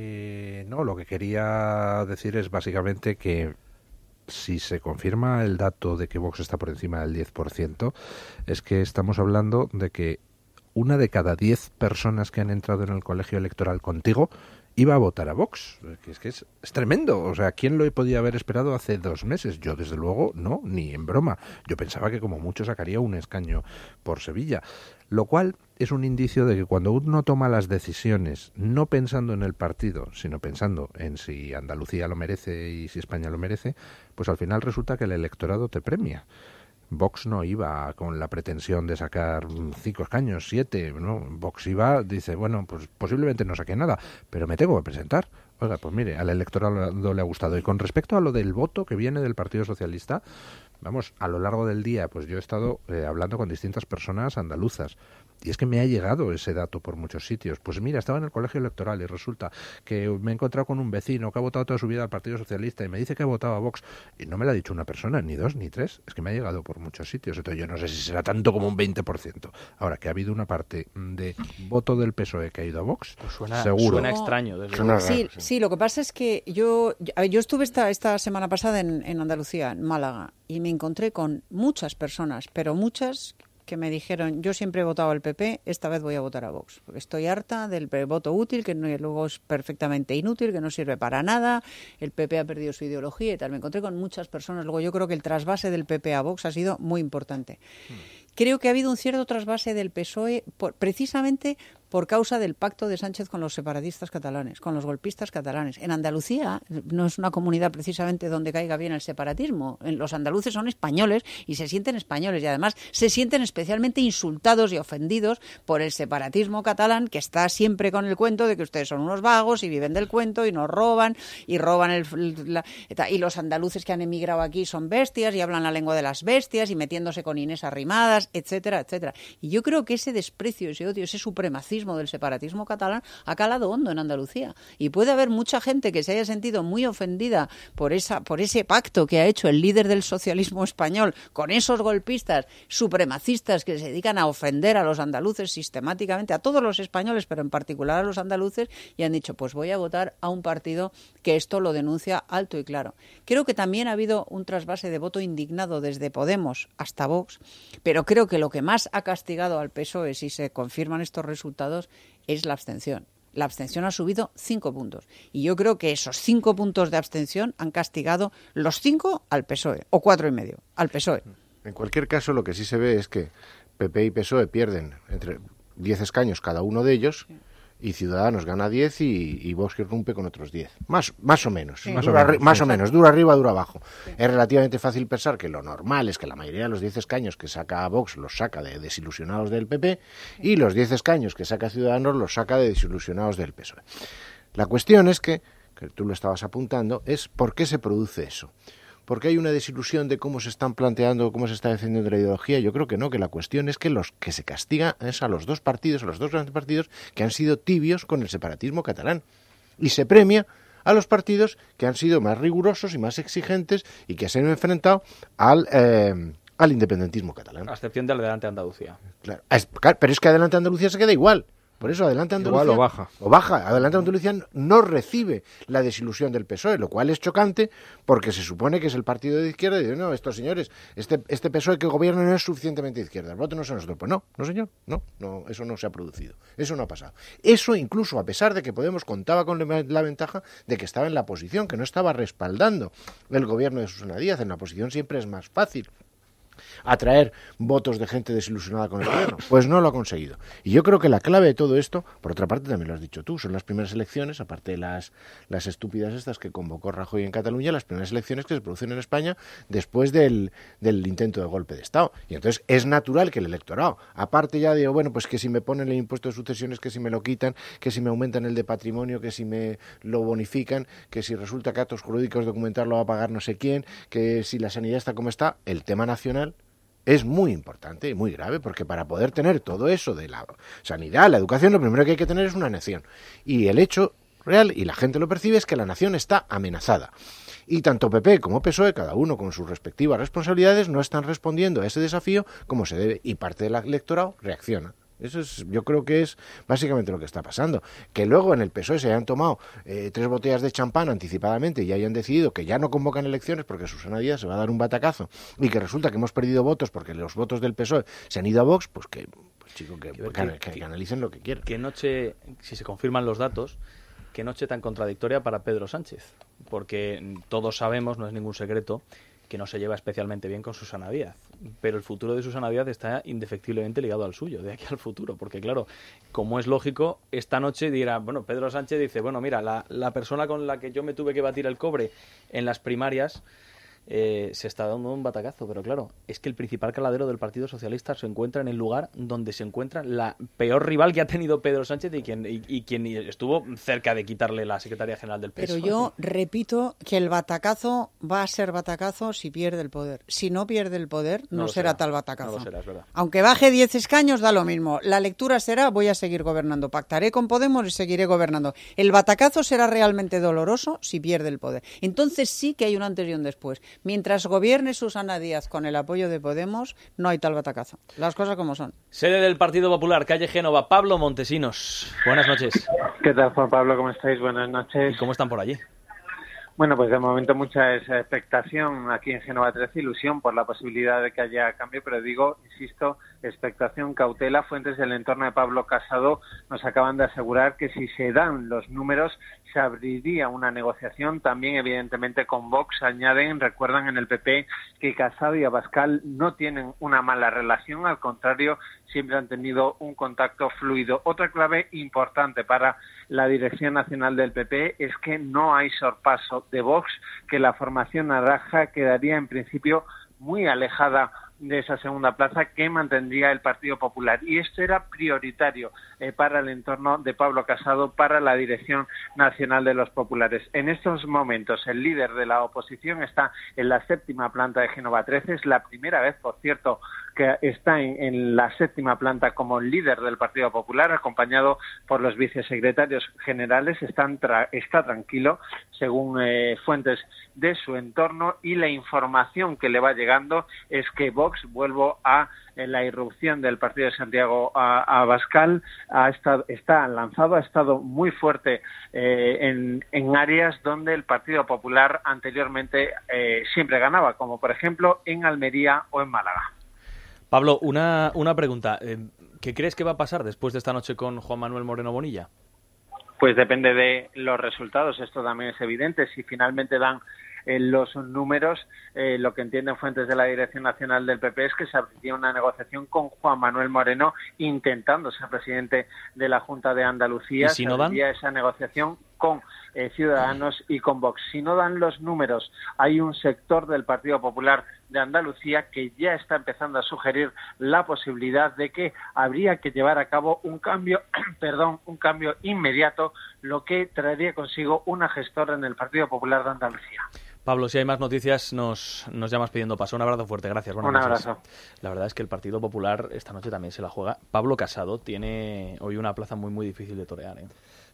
Eh, no, lo que quería decir es básicamente que si se confirma el dato de que Vox está por encima del diez por ciento, es que estamos hablando de que una de cada diez personas que han entrado en el colegio electoral contigo iba a votar a Vox. Que es que es, es tremendo. O sea, ¿quién lo podía haber esperado hace dos meses? Yo, desde luego, no, ni en broma. Yo pensaba que como mucho sacaría un escaño por Sevilla. Lo cual es un indicio de que cuando uno toma las decisiones, no pensando en el partido, sino pensando en si Andalucía lo merece y si España lo merece, pues al final resulta que el electorado te premia. Vox no iba con la pretensión de sacar cinco escaños, siete, ¿no? Vox iba, dice, bueno, pues posiblemente no saque nada, pero me tengo que presentar. Oiga, pues mire, al electorado le ha gustado. Y con respecto a lo del voto que viene del Partido Socialista, vamos, a lo largo del día, pues yo he estado eh, hablando con distintas personas andaluzas. Y es que me ha llegado ese dato por muchos sitios. Pues mira, estaba en el colegio electoral y resulta que me he encontrado con un vecino que ha votado toda su vida al Partido Socialista y me dice que ha votado a Vox. Y no me lo ha dicho una persona, ni dos, ni tres. Es que me ha llegado por muchos sitios. Entonces yo no sé si será tanto como un veinte por ciento. Ahora, que ha habido una parte de voto del P S O E que ha ido a Vox, pues suena, seguro. Suena extraño. Desde suena sí, raro, sí, sí, lo que pasa es que yo, yo estuve esta, esta semana pasada en, en Andalucía, en Málaga, y me encontré con muchas personas, pero muchas que me dijeron, yo siempre he votado al P P, esta vez voy a votar a Vox, porque estoy harta del voto útil, que no, luego es perfectamente inútil, que no sirve para nada, el P P ha perdido su ideología y tal. Me encontré con muchas personas. Luego yo creo que el trasvase del P P a Vox ha sido muy importante. Hmm. Creo que ha habido un cierto trasvase del P S O E por, precisamente por causa del pacto de Sánchez con los separatistas catalanes, con los golpistas catalanes. En Andalucía no es una comunidad precisamente donde caiga bien el separatismo. Los andaluces son españoles y se sienten españoles y además se sienten especialmente insultados y ofendidos por el separatismo catalán, que está siempre con el cuento de que ustedes son unos vagos y viven del cuento y nos roban y roban el, la, y los andaluces que han emigrado aquí son bestias y hablan la lengua de las bestias y metiéndose con Inés Arrimadas, etcétera, etcétera. Y yo creo que ese desprecio, ese odio, ese supremacismo del separatismo catalán ha calado hondo en Andalucía. Y puede haber mucha gente que se haya sentido muy ofendida por esa, por ese pacto que ha hecho el líder del socialismo español con esos golpistas supremacistas que se dedican a ofender a los andaluces sistemáticamente, a todos los españoles, pero en particular a los andaluces, y han dicho, pues voy a votar a un partido que esto lo denuncia alto y claro. Creo que también ha habido un trasvase de voto indignado desde Podemos hasta Vox, pero creo que lo que más ha castigado al P S O E, si se confirman estos resultados, es la abstención. La abstención ha subido cinco puntos. Y yo creo que esos cinco puntos de abstención han castigado los cinco al P S O E, o cuatro y medio al P S O E. En cualquier caso, lo que sí se ve es que P P y P S O E pierden entre diez escaños cada uno de ellos, sí, y Ciudadanos gana diez y, y Vox irrumpe con otros diez. Más, más o menos. Sí. Más, dura, o menos, más sí. o menos. Dura arriba, dura abajo. Sí. Es relativamente fácil pensar que lo normal es que la mayoría de los diez escaños que saca Vox los saca de desilusionados del P P y los diez escaños que saca Ciudadanos los saca de desilusionados del P S O E. La cuestión es que, que tú lo estabas apuntando, es por qué se produce eso. ¿Porque hay una desilusión de cómo se están planteando, cómo se está defendiendo la ideología? Yo creo que no, que la cuestión es que los que se castiga es a los dos partidos, a los dos grandes partidos que han sido tibios con el separatismo catalán. Y se premia a los partidos que han sido más rigurosos y más exigentes y que se han enfrentado al, eh, al independentismo catalán. A excepción del Adelante Andalucía. Claro, pero es que Adelante Andalucía se queda igual. Por eso Adelante Andalucía... Igual o baja. O baja. Adelante Andalucía no recibe la desilusión del P S O E, lo cual es chocante porque se supone que es el partido de izquierda y dice, no, estos señores, este, este P S O E que gobierna no es suficientemente de izquierda, el voto no son nosotros. Pues no, no señor, no, no, eso no se ha producido, eso no ha pasado. Eso incluso a pesar de que Podemos contaba con la ventaja de que estaba en la oposición, que no estaba respaldando el gobierno de Susana Díaz, en la oposición siempre es más fácil atraer votos de gente desilusionada con el gobierno. Pues no lo ha conseguido. Y yo creo que la clave de todo esto, por otra parte también lo has dicho tú, son las primeras elecciones, aparte de las, las estúpidas estas que convocó Rajoy en Cataluña, las primeras elecciones que se producen en España después del, del intento de golpe de Estado. Y entonces es natural que el electorado, aparte ya de, bueno, pues que si me ponen el impuesto de sucesiones, que si me lo quitan, que si me aumentan el de patrimonio, que si me lo bonifican, que si resulta que actos jurídicos documentar lo va a pagar no sé quién, que si la sanidad está como está, el tema nacional es muy importante y muy grave, porque para poder tener todo eso de la sanidad, la educación, lo primero que hay que tener es una nación. Y el hecho real, y la gente lo percibe, es que la nación está amenazada. Y tanto P P como P S O E, cada uno con sus respectivas responsabilidades, no están respondiendo a ese desafío como se debe, y parte del electorado reacciona. Eso es, yo creo que es básicamente lo que está pasando. Que luego en el P S O E se hayan tomado eh, tres botellas de champán anticipadamente y hayan decidido que ya no convocan elecciones porque Susana Díaz se va a dar un batacazo y que resulta que hemos perdido votos porque los votos del P S O E se han ido a Vox, pues que, pues chico, que, que, que, que, que analicen lo que quieran. Qué noche, si se confirman los datos, qué noche tan contradictoria para Pedro Sánchez, porque todos sabemos, no es ningún secreto, que no se lleva especialmente bien con Susana Díaz, pero el futuro de Susana Díaz está indefectiblemente ligado al suyo, de aquí al futuro, porque claro, como es lógico, esta noche dirá, bueno, Pedro Sánchez dice, bueno, mira, la, la persona con la que yo me tuve que batir el cobre en las primarias eh, se está dando un batacazo, pero claro, es que el principal caladero del Partido Socialista se encuentra en el lugar donde se encuentra la peor rival que ha tenido Pedro Sánchez y quien, y, y quien estuvo cerca de quitarle la Secretaría General del P S O E. Pero yo repito que el batacazo va a ser batacazo si pierde el poder. Si no pierde el poder, no, No lo será, será. tal batacazo. No lo será, es verdad. Aunque baje diez escaños, da lo mismo. La lectura será, voy a seguir gobernando. Pactaré con Podemos y seguiré gobernando. El batacazo será realmente doloroso si pierde el poder. Entonces sí que hay un antes y un después. Mientras gobierne Susana Díaz con el apoyo de Podemos, no hay tal batacazo. Las cosas como son. Sede del Partido Popular, calle Génova, Pablo Montesinos. Buenas noches. ¿Qué tal, Juan Pablo? ¿Cómo estáis? Buenas noches. ¿Y cómo están por allí? Bueno, pues de momento mucha expectación aquí en Génova trece, ilusión por la posibilidad de que haya cambio, pero digo, insisto, expectación, cautela. Fuentes del entorno de Pablo Casado nos acaban de asegurar que si se dan los números se abriría una negociación, también evidentemente con Vox. Añaden, recuerdan en el P P que Casado y Abascal no tienen una mala relación, al contrario, siempre han tenido un contacto fluido. Otra clave importante para la dirección nacional del P P es que no hay sorpaso de Vox, que la formación naranja quedaría en principio muy alejada de esa segunda plaza que mantendría el Partido Popular. Y esto era prioritario eh, para el entorno de Pablo Casado, para la dirección nacional de los populares. En estos momentos el líder de la oposición está en la séptima planta de Génova trece. Es la primera vez, por cierto, que está en, en la séptima planta como líder del Partido Popular, acompañado por los vicesecretarios generales. Están tra- está tranquilo, según eh, fuentes de su entorno, y la información que le va llegando es que Vox, vuelvo a eh, la irrupción del partido de Santiago a, a Abascal, ha estado, está lanzado, ha estado muy fuerte eh, en, en áreas donde el Partido Popular anteriormente eh, siempre ganaba, como por ejemplo en Almería o en Málaga. Pablo, una, una pregunta. ¿Qué crees que va a pasar después de esta noche con Juan Manuel Moreno Bonilla? Pues depende de los resultados, esto también es evidente. Si finalmente dan eh, los números, eh, lo que entienden fuentes de la Dirección Nacional del P P es que se abriría una negociación con Juan Manuel Moreno intentando ser presidente de la Junta de Andalucía. ¿Y si no dan? Se abriría esa negociación con eh, Ciudadanos y con Vox. Si no dan los números, hay un sector del Partido Popular de Andalucía que ya está empezando a sugerir la posibilidad de que habría que llevar a cabo un cambio, perdón, un cambio inmediato, lo que traería consigo una gestora en el Partido Popular de Andalucía. Pablo, si hay más noticias, nos, nos llamas pidiendo paso. Un abrazo fuerte, gracias. Buenas Un noches. abrazo. La verdad es que el Partido Popular esta noche también se la juega. Pablo Casado tiene hoy una plaza muy, muy difícil de torear, ¿eh?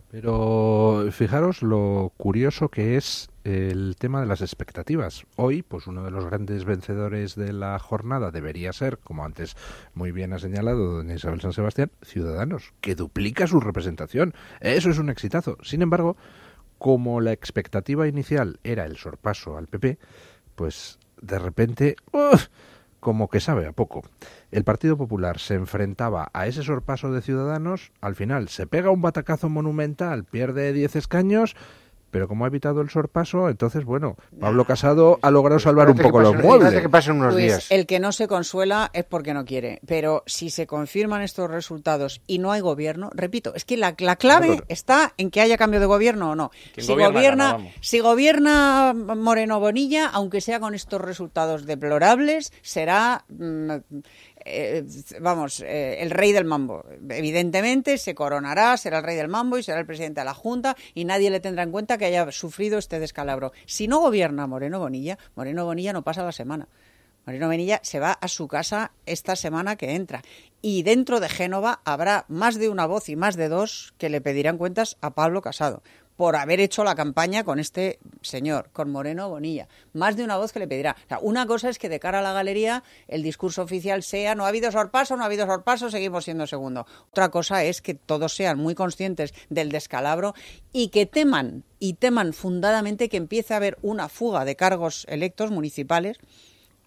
Pero fijaros lo curioso que es el tema de las expectativas. Hoy, pues uno de los grandes vencedores de la jornada debería ser, como antes muy bien ha señalado doña Isabel San Sebastián, Ciudadanos, que duplica su representación. Eso es un exitazo. Sin embargo, como la expectativa inicial era el sorpaso al P P, pues de repente, ¡uf!, como que sabe a poco. El Partido Popular se enfrentaba a ese sorpaso de Ciudadanos, al final se pega un batacazo monumental, pierde diez escaños, pero como ha evitado el sorpaso, entonces, bueno, Pablo Casado ha logrado salvar un poco los muebles. Que pasen unos Pues días. el que no se consuela es porque no quiere. Pero si se confirman estos resultados y no hay gobierno, repito, es que la, la clave está en que haya cambio de gobierno o no. Quien Si gobierna, gobierna, gana, vamos. si gobierna Moreno Bonilla, aunque sea con estos resultados deplorables, será... mm, Eh, vamos, eh, el rey del mambo. Evidentemente se coronará, será el rey del mambo y será el presidente de la Junta y nadie le tendrá en cuenta que haya sufrido este descalabro. Si no gobierna Moreno Bonilla, Moreno Bonilla no pasa la semana. Moreno Bonilla se va a su casa esta semana que entra. Y dentro de Génova habrá más de una voz y más de dos que le pedirán cuentas a Pablo Casado por haber hecho la campaña con este señor, con Moreno Bonilla. Más de una voz que le pedirá. O sea, una cosa es que de cara a la galería el discurso oficial sea no ha habido sorpaso, no ha habido sorpaso, seguimos siendo segundo. Otra cosa es que todos sean muy conscientes del descalabro y que teman, y teman fundadamente que empiece a haber una fuga de cargos electos municipales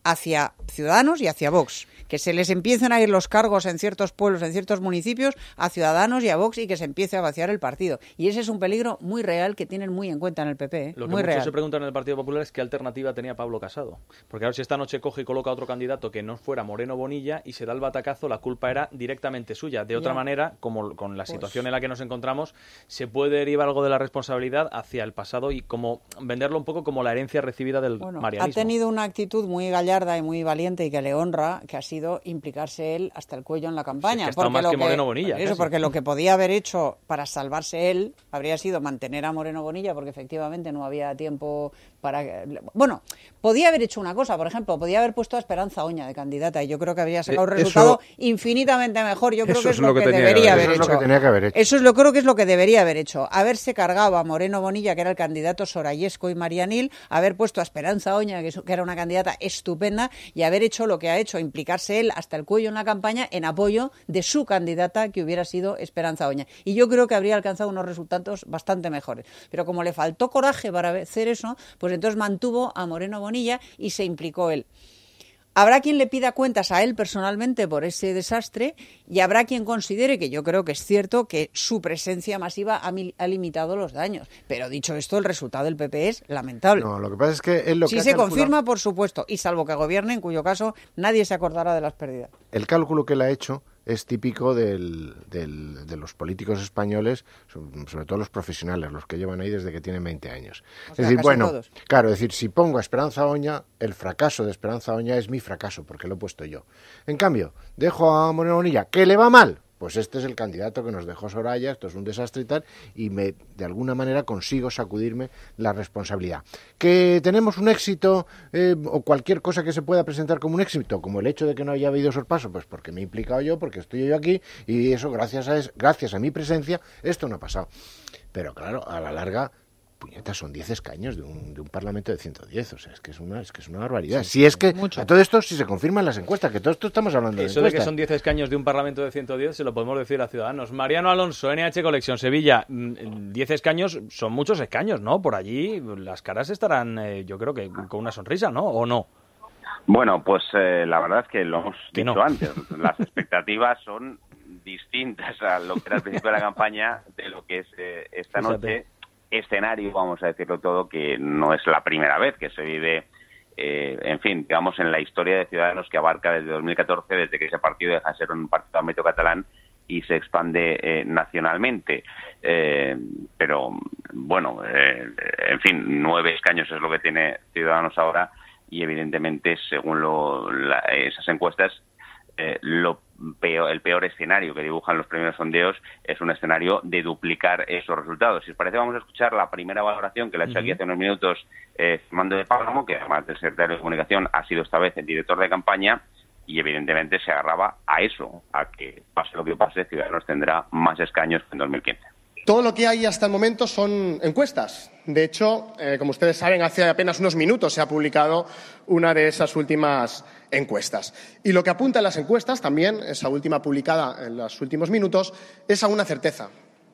hacia Ciudadanos y hacia Vox. Que se les empiecen a ir los cargos en ciertos pueblos, en ciertos municipios, a Ciudadanos y a Vox y que se empiece a vaciar el partido. Y ese es un peligro muy real que tienen muy en cuenta en el P P. ¿eh? Lo que muy muchos real. se preguntan en el Partido Popular es qué alternativa tenía Pablo Casado. Porque a ver si esta noche coge y coloca a otro candidato que no fuera Moreno Bonilla y se da el batacazo, la culpa era directamente suya. De otra Ya. manera, como con la Pues... situación en la que nos encontramos, se puede derivar algo de la responsabilidad hacia el pasado y como venderlo un poco como la herencia recibida del Bueno, marianismo. ha tenido una actitud muy gallarda y muy valiente y que le honra, que ha sido implicarse él hasta el cuello en la campaña. Sí, es que ha estado porque más lo que Moreno Bonilla, Eso, casi. porque lo que podía haber hecho para salvarse él habría sido mantener a Moreno Bonilla, porque efectivamente no había tiempo para... Bueno, podía haber hecho una cosa, por ejemplo, podía haber puesto a Esperanza Oña de candidata y yo creo que habría sacado un Eh, resultado eso- infinitamente mejor. Yo creo eso que es, es lo lo que, que tenía debería que haber haber hecho. Eso es lo que tenía que haber hecho. Eso es lo creo que es lo que debería haber hecho. Haberse cargado a Moreno Bonilla, que era el candidato sorayesco y marianil, haber puesto a Esperanza Oña, que, es- que era una candidata estupenda, y haber hecho lo que ha hecho, implicarse él hasta el cuello en la campaña en apoyo de su candidata, que hubiera sido Esperanza Oña. Y yo creo que habría alcanzado unos resultados bastante mejores. Pero como le faltó coraje para hacer eso, pues entonces mantuvo a Moreno Bonilla y se implicó él. Habrá quien le pida cuentas a él personalmente por ese desastre y habrá quien considere, que yo creo que es cierto, que su presencia masiva ha, mi- ha limitado los daños. Pero dicho esto, el resultado del P P es lamentable. No, lo que pasa es que él lo si que ha se calculado- confirma, por supuesto, y salvo que gobierne, en cuyo caso nadie se acordará de las pérdidas. El cálculo que él ha hecho es típico del, del- de los políticos españoles, sobre todo los profesionales, los que llevan ahí desde que tienen veinte años. O Es sea, decir, casi bueno, todos. claro, es decir, si pongo a Esperanza Oña, el fracaso de Esperanza Oña es mi fracaso, porque lo he puesto yo. En cambio, dejo a Moreno Bonilla, que le va mal. Pues este es el candidato que nos dejó Soraya, esto es un desastre y tal, y me, de alguna manera consigo sacudirme la responsabilidad. Que tenemos un éxito, eh, o cualquier cosa que se pueda presentar como un éxito, como el hecho de que no haya habido sorpaso, pues porque me he implicado yo, porque estoy yo aquí, y eso gracias a, es, gracias a mi presencia, esto no ha pasado. Pero claro, a la larga... Puñetas, son diez escaños de un, de un Parlamento de ciento diez, o sea, es que es una, es que es una barbaridad. Sí, si es que, mucho. a todo esto, si se confirman las encuestas, que todo esto estamos hablando Eso de de que encuestas. son diez escaños de un Parlamento de ciento diez se lo podemos decir a Ciudadanos. Mariano Alonso, N H Colección, Sevilla. mm, diez escaños son muchos escaños, ¿no? Por allí las caras estarán, eh, yo creo que con una sonrisa, ¿no? ¿O no? Bueno, pues eh, la verdad es que lo hemos Que dicho no. antes. Las expectativas son distintas a lo que era al principio de la campaña de lo que es eh, esta Fíjate. noche. Escenario, vamos a decirlo todo, que no es la primera vez que se vive, eh, en fin, digamos, en la historia de Ciudadanos, que abarca desde dos mil catorce, desde que ese partido deja de ser un partido ámbito catalán y se expande eh, nacionalmente. Eh, pero, bueno, eh, en fin, nueve escaños es lo que tiene Ciudadanos ahora y, evidentemente, según lo, la, esas encuestas, eh, lo peor, el peor escenario que dibujan los primeros sondeos es un escenario de duplicar esos resultados. Si os parece, vamos a escuchar la primera valoración que le ha hecho aquí hace unos minutos eh, Fernando de Páramo, que además de secretario de Comunicación ha sido esta vez el director de campaña, y evidentemente se agarraba a eso, a que pase lo que pase, Ciudadanos tendrá más escaños que en dos mil quince. Todo lo que hay hasta el momento son encuestas. De hecho, eh, como ustedes saben, hace apenas unos minutos se ha publicado una de esas últimas encuestas. Y lo que apuntan las encuestas, también, esa última publicada en los últimos minutos, es a una certeza.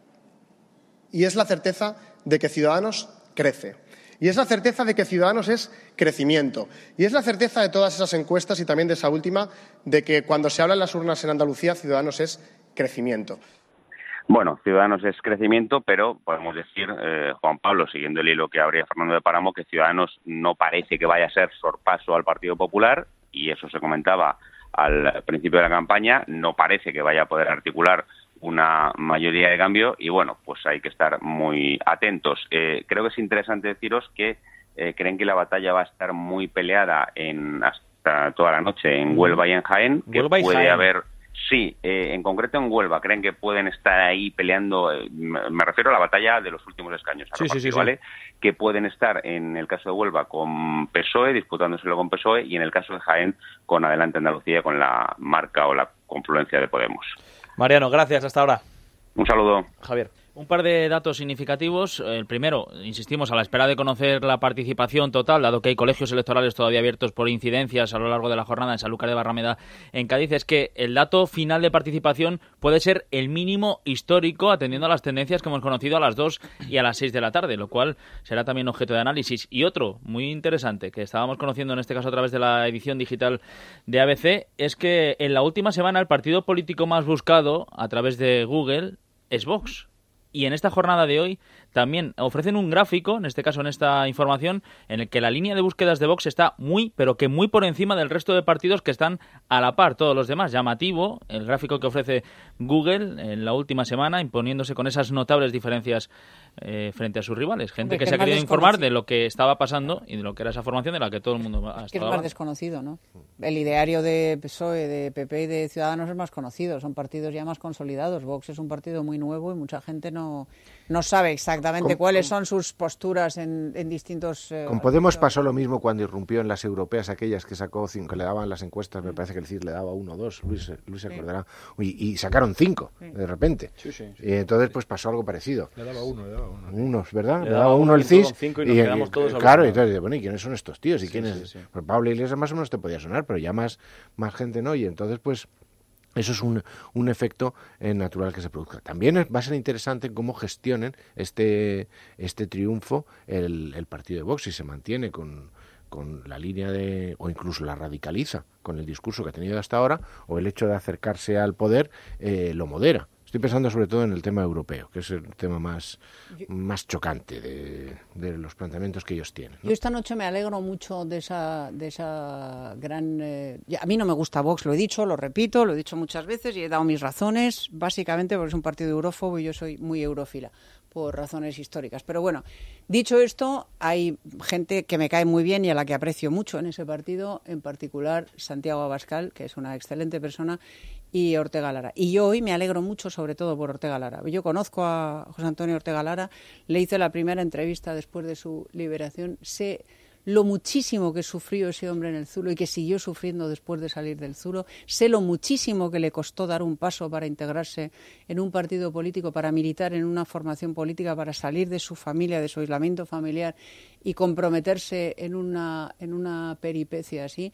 Y es la certeza de que Ciudadanos crece. Y es la certeza de que Ciudadanos es crecimiento. Y es la certeza de todas esas encuestas y también de esa última, de que cuando se habla en las urnas en Andalucía, Ciudadanos es crecimiento. Bueno, Ciudadanos es crecimiento, pero podemos decir, eh, Juan Pablo, siguiendo el hilo que abría Fernando de Páramo, que Ciudadanos no parece que vaya a ser sorpaso al Partido Popular, y eso se comentaba al principio de la campaña, no parece que vaya a poder articular una mayoría de cambio, y bueno, pues hay que estar muy atentos. Eh, creo que es interesante deciros que eh, creen que la batalla va a estar muy peleada en hasta toda la noche en Huelva y en Jaén, que Huelva y puede Jaén. haber... Sí, eh, en concreto en Huelva, creen que pueden estar ahí peleando, eh, me me refiero a la batalla de los últimos escaños, a Sí, sí, repartir, sí, sí. ¿vale? Que pueden estar en el caso de Huelva con P S O E, disputándoselo con P S O E, y en el caso de Jaén con Adelante Andalucía, con la marca o la confluencia de Podemos. Mariano, gracias, hasta ahora. Un saludo. Javier. Un par de datos significativos. El primero, insistimos, a la espera de conocer la participación total, dado que hay colegios electorales todavía abiertos por incidencias a lo largo de la jornada en Sanlúcar de Barrameda, en Cádiz, es que el dato final de participación puede ser el mínimo histórico, atendiendo a las tendencias que hemos conocido a las dos y a las seis de la tarde, lo cual será también objeto de análisis. Y otro, muy interesante, que estábamos conociendo en este caso a través de la edición digital de A B C, es que en la última semana el partido político más buscado a través de Google es Vox. Y en esta jornada de hoy también ofrecen un gráfico, en este caso en esta información, en el que la línea de búsquedas de Vox está muy, pero que muy por encima del resto de partidos que están a la par, todos los demás. Llamativo el gráfico que ofrece Google en la última semana, imponiéndose con esas notables diferencias eh, frente a sus rivales. Gente que, que se ha querido informar de lo que estaba pasando y de lo que era esa formación de la que todo el mundo ha estado que es más hablando. Desconocido, ¿no? El ideario de P S O E, de P P y de Ciudadanos es más conocido, son partidos ya más consolidados. Vox es un partido muy nuevo y mucha gente no, no sabe exactamente con, cuáles con, son sus posturas en, en distintos... Eh, con Podemos pasó lo mismo cuando irrumpió en las europeas, aquellas que sacó cinco, que le daban las encuestas, me parece que el C I D le daba uno o dos, Luis, Luis se sí. acordará, y, y sacaron cinco, sí. de repente. Sí, sí, sí. Y entonces pues pasó algo parecido. Le daba uno, le daba uno. Unos, ¿verdad? Le, le daba, daba uno el C I S. Cinco y nos y, quedamos todos claro, y entonces, bueno, ¿y quiénes son estos tíos? ¿Y sí, quiénes? Sí, sí. Pues Pablo Iglesias más o menos te podía sonar, pero ya más, más gente no, y entonces pues... Eso es un, un efecto eh, natural que se produzca. También va a ser interesante cómo gestionen este, este triunfo el, el partido de Vox, si se mantiene con, con la línea de, o incluso la radicaliza con el discurso que ha tenido hasta ahora, o el hecho de acercarse al poder eh, lo modera. Estoy pensando sobre todo en el tema europeo, que es el tema más, más chocante de, de los planteamientos que ellos tienen, ¿no? Yo esta noche me alegro mucho de esa, de esa gran... Eh, a mí no me gusta Vox, lo he dicho, lo repito, lo he dicho muchas veces y he dado mis razones, básicamente porque es un partido eurófobo y yo soy muy eurófila, por razones históricas. Pero bueno, dicho esto, hay gente que me cae muy bien y a la que aprecio mucho en ese partido, en particular Santiago Abascal, que es una excelente persona, y Ortega Lara. Y yo hoy me alegro mucho, sobre todo por Ortega Lara. Yo conozco a José Antonio Ortega Lara, le hice la primera entrevista después de su liberación, sé lo muchísimo que sufrió ese hombre en el Zulo y que siguió sufriendo después de salir del Zulo, sé lo muchísimo que le costó dar un paso para integrarse en un partido político, para militar en una formación política, para salir de su familia, de su aislamiento familiar y comprometerse en una, en una peripecia así.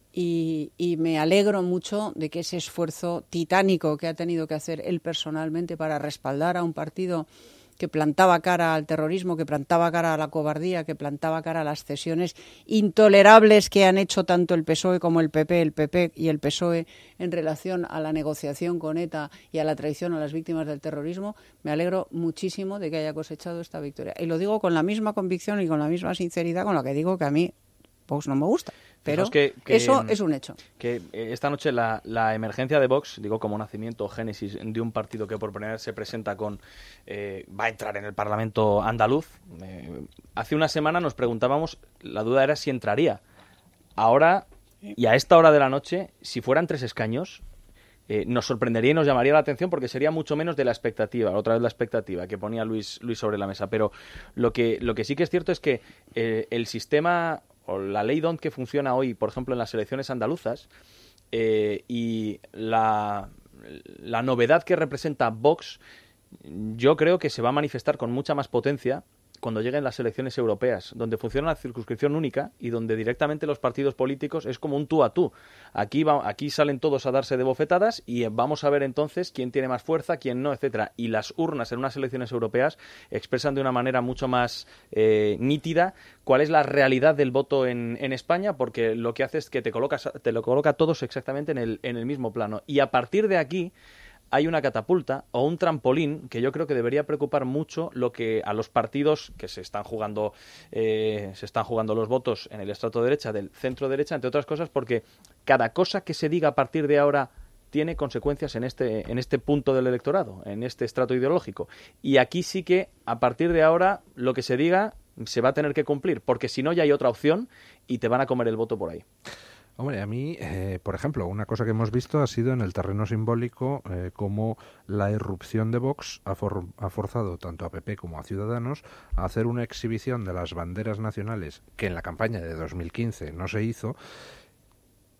Y, y me alegro mucho de que ese esfuerzo titánico que ha tenido que hacer él personalmente para respaldar a un partido que plantaba cara al terrorismo, que plantaba cara a la cobardía, que plantaba cara a las cesiones intolerables que han hecho tanto el P S O E como el P P, el P P y el P S O E en relación a la negociación con ETA y a la traición a las víctimas del terrorismo. Me alegro muchísimo de que haya cosechado esta victoria. Y lo digo con la misma convicción y con la misma sinceridad con la que digo que a mí Vox no me gusta. Pero que, que, eso es un hecho. Que esta noche la, la emergencia de Vox, digo como nacimiento o génesis de un partido que por primera vez se presenta con... Eh, va a entrar en el Parlamento andaluz. Eh, hace una semana nos preguntábamos, la duda era si entraría. Ahora, y a esta hora de la noche, si fueran tres escaños, eh, nos sorprendería y nos llamaría la atención porque sería mucho menos de la expectativa, otra vez la expectativa que ponía Luis, Luis sobre la mesa. Pero lo que, lo que sí que es cierto es que eh, el sistema... o la ley D O N T que funciona hoy, por ejemplo, en las elecciones andaluzas, eh, y la, la novedad que representa Vox, yo creo que se va a manifestar con mucha más potencia cuando lleguen las elecciones europeas, donde funciona la circunscripción única y donde directamente los partidos políticos es como un tú a tú. Aquí, va, aquí salen todos a darse de bofetadas y vamos a ver entonces quién tiene más fuerza, quién no, etcétera. Y las urnas en unas elecciones europeas expresan de una manera mucho más eh, nítida cuál es la realidad del voto en, en España, porque lo que hace es que te colocas, te lo coloca a todos exactamente en el, en el mismo plano. Y a partir de aquí hay una catapulta o un trampolín que yo creo que debería preocupar mucho lo que a los partidos que se están jugando eh, se están jugando los votos en el estrato derecha del centro derecha, entre otras cosas porque cada cosa que se diga a partir de ahora tiene consecuencias en este en este punto del electorado, en este estrato ideológico. Y aquí sí que a partir de ahora lo que se diga se va a tener que cumplir, porque si no ya hay otra opción y te van a comer el voto por ahí. Hombre, a mí, eh, por ejemplo, una cosa que hemos visto ha sido en el terreno simbólico eh, cómo la irrupción de Vox ha, for ha forzado tanto a P P como a Ciudadanos a hacer una exhibición de las banderas nacionales que en la campaña de dos mil quince no se hizo,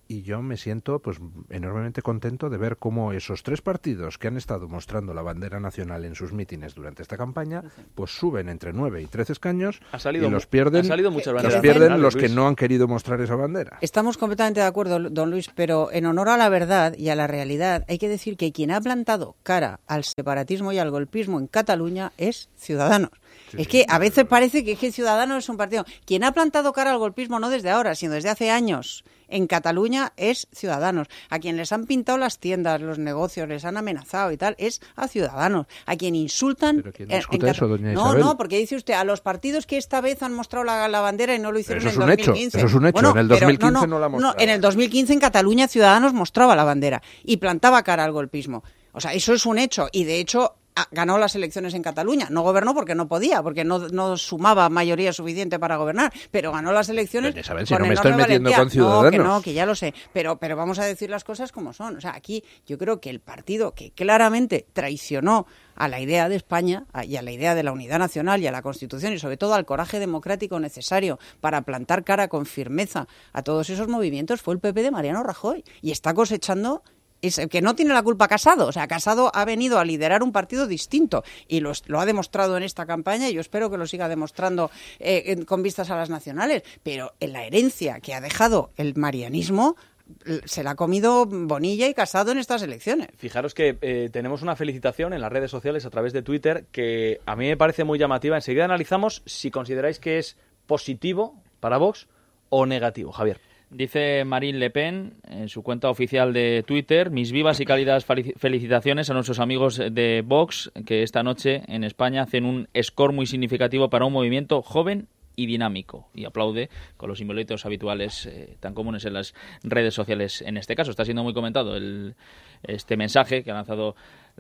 y yo me siento pues enormemente contento de ver cómo esos tres partidos que han estado mostrando la bandera nacional en sus mítines durante esta campaña, pues suben entre nueve y trece escaños ha salido, y los pierden, ha salido muchas los banderas pierden nacionales, los Luis. que no han querido mostrar esa bandera. Estamos completamente de acuerdo, don Luis, pero en honor a la verdad y a la realidad hay que decir que quien ha plantado cara al separatismo y al golpismo en Cataluña es Ciudadanos. Sí, es que a veces parece que, que Ciudadanos es un partido. Quien ha plantado cara al golpismo no desde ahora, sino desde hace años en Cataluña es Ciudadanos. A quien les han pintado las tiendas, los negocios, les han amenazado y tal, es a Ciudadanos. A quien insultan... ¿Pero quién discute en, eso, doña no, Isabel? No, porque dice usted, a los partidos que esta vez han mostrado la, la bandera y no lo hicieron eso en el es dos mil un quince. Hecho, eso es un hecho. Bueno, en el dos mil quince pero, no, no, no la mostraba. No, en el dos mil quince en Cataluña Ciudadanos mostraba la bandera y plantaba cara al golpismo. O sea, eso es un hecho. Y de hecho... ganó las elecciones en Cataluña. No gobernó porque no podía, porque no, no sumaba mayoría suficiente para gobernar, pero ganó las elecciones. Doña Isabel, si con no me estoy metiendo valentía. con Ciudadanos. No, que no, que ya lo sé. Pero, pero vamos a decir las cosas como son. O sea, aquí yo creo que el partido que claramente traicionó a la idea de España y a la idea de la unidad nacional y a la Constitución y sobre todo al coraje democrático necesario para plantar cara con firmeza a todos esos movimientos fue el P P de Mariano Rajoy. Y está cosechando... Es que no tiene la culpa Casado. O sea, Casado ha venido a liderar un partido distinto y lo, lo ha demostrado en esta campaña y yo espero que lo siga demostrando eh, con vistas a las nacionales. Pero en la herencia que ha dejado el marianismo se la ha comido Bonilla y Casado en estas elecciones. Fijaros que eh, tenemos una felicitación en las redes sociales a través de Twitter que a mí me parece muy llamativa. Enseguida analizamos si consideráis que es positivo para Vox o negativo. Javier. Dice Marine Le Pen en su cuenta oficial de Twitter: mis vivas y cálidas felicitaciones a nuestros amigos de Vox que esta noche en España hacen un score muy significativo para un movimiento joven y dinámico. Y aplaude con los simbolitos habituales eh, tan comunes en las redes sociales. En este caso está siendo muy comentado el, este mensaje que ha lanzado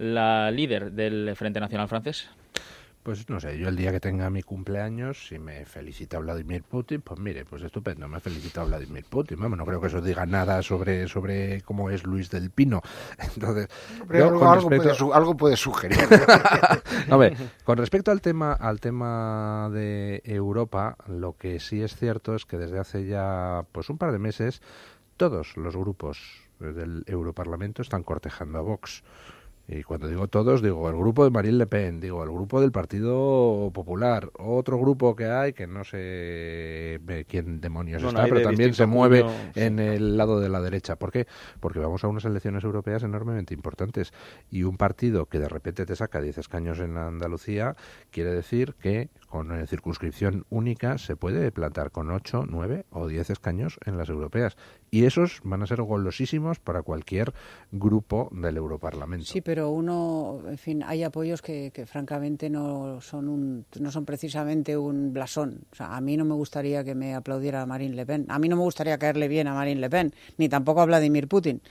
la líder del Frente Nacional francés. Pues no sé, yo el día que tenga mi cumpleaños, si me felicita Vladimir Putin, pues mire, pues estupendo, me felicita Vladimir Putin. Vamos, no creo que eso diga nada sobre sobre cómo es Luis del Pino. Entonces, Pero yo, algo, con algo, respecto... puede, algo puede sugerir. A ver, con respecto al tema al tema de Europa, lo que sí es cierto es que desde hace ya pues un par de meses todos los grupos del Europarlamento están cortejando a Vox. Y cuando digo todos, digo el grupo de Marine Le Pen, digo el grupo del Partido Popular, otro grupo que hay que no sé quién demonios no, está, no, pero de también se mueve puño, en sí. el lado de la derecha. ¿Por qué? Porque vamos a unas elecciones europeas enormemente importantes y un partido que de repente te saca diez escaños en Andalucía quiere decir que con eh, circunscripción única se puede plantar con ocho, nueve o diez escaños en las europeas. Y esos van a ser golosísimos para cualquier grupo del Europarlamento. Sí, pero uno, en fin, hay apoyos que, que francamente no son un, no son precisamente un blasón. O sea, a mí no me gustaría que me aplaudiera Marine Le Pen. A mí no me gustaría caerle bien a Marine Le Pen, ni tampoco a Vladimir Putin.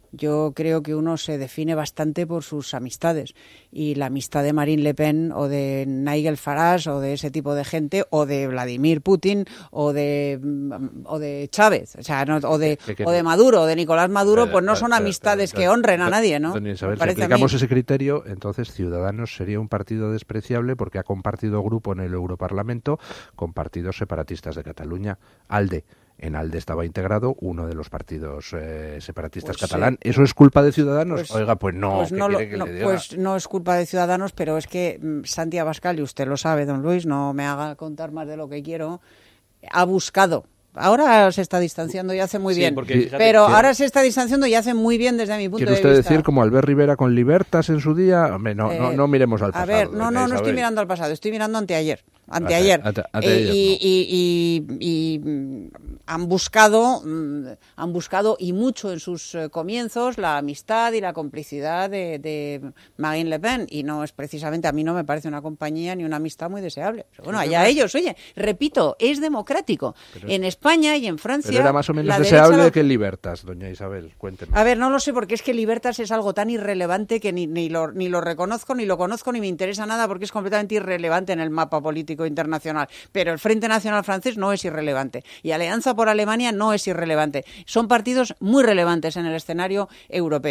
Yo creo que uno se define bastante por sus amistades y la amistad de Marine Le Pen o de Nigel Farage o de ese tipo de gente o de Vladimir Putin o de o de Chávez, o sea, no, o de que, que, o de Maduro o de Nicolás Maduro, eh, pues no son eh, amistades eh, que honren a nadie, ¿no? Doña Isabel, si aplicamos ese criterio, entonces Ciudadanos sería un partido despreciable porque ha compartido grupo en el Europarlamento con partidos separatistas de Cataluña, ALDE. En ALDE estaba integrado uno de los partidos eh, separatistas pues catalán. Sí. ¿Eso es culpa de Ciudadanos? Pues, Oiga, pues no. Pues ¿qué no, quiere lo, que no le diga? Pues no es culpa de Ciudadanos, pero es que mm, Santi Abascal, y usted lo sabe, don Luis, no me haga contar más de lo que quiero, ha buscado. Ahora se está distanciando y hace muy sí, bien, porque, pero que... ahora se está distanciando y hace muy bien desde mi punto de vista. ¿Quiere usted decir como Albert Rivera con Libertas en su día? Hombre, no, eh, no, no miremos al pasado. A ver, no, no, no estoy mirando al pasado, estoy mirando anteayer. Anteayer. Ante, ante, ante eh, y, y, y, y han buscado, han buscado y mucho en sus comienzos la amistad y la complicidad de, de Marine Le Pen y no es precisamente, a mí no me parece una compañía ni una amistad muy deseable. Pero bueno, allá ellos, oye, repito, es democrático. Pero, en España y en Francia. Pero era más o menos deseable derecha... que Libertas, doña Isabel, cuénteme. A ver, no lo sé porque es que Libertas es algo tan irrelevante que ni, ni, lo, ni lo reconozco, ni lo conozco, ni me interesa nada porque es completamente irrelevante en el mapa político internacional, pero el Frente Nacional francés no es irrelevante y Alianza por Alemania no es irrelevante. Son partidos muy relevantes en el escenario europeo.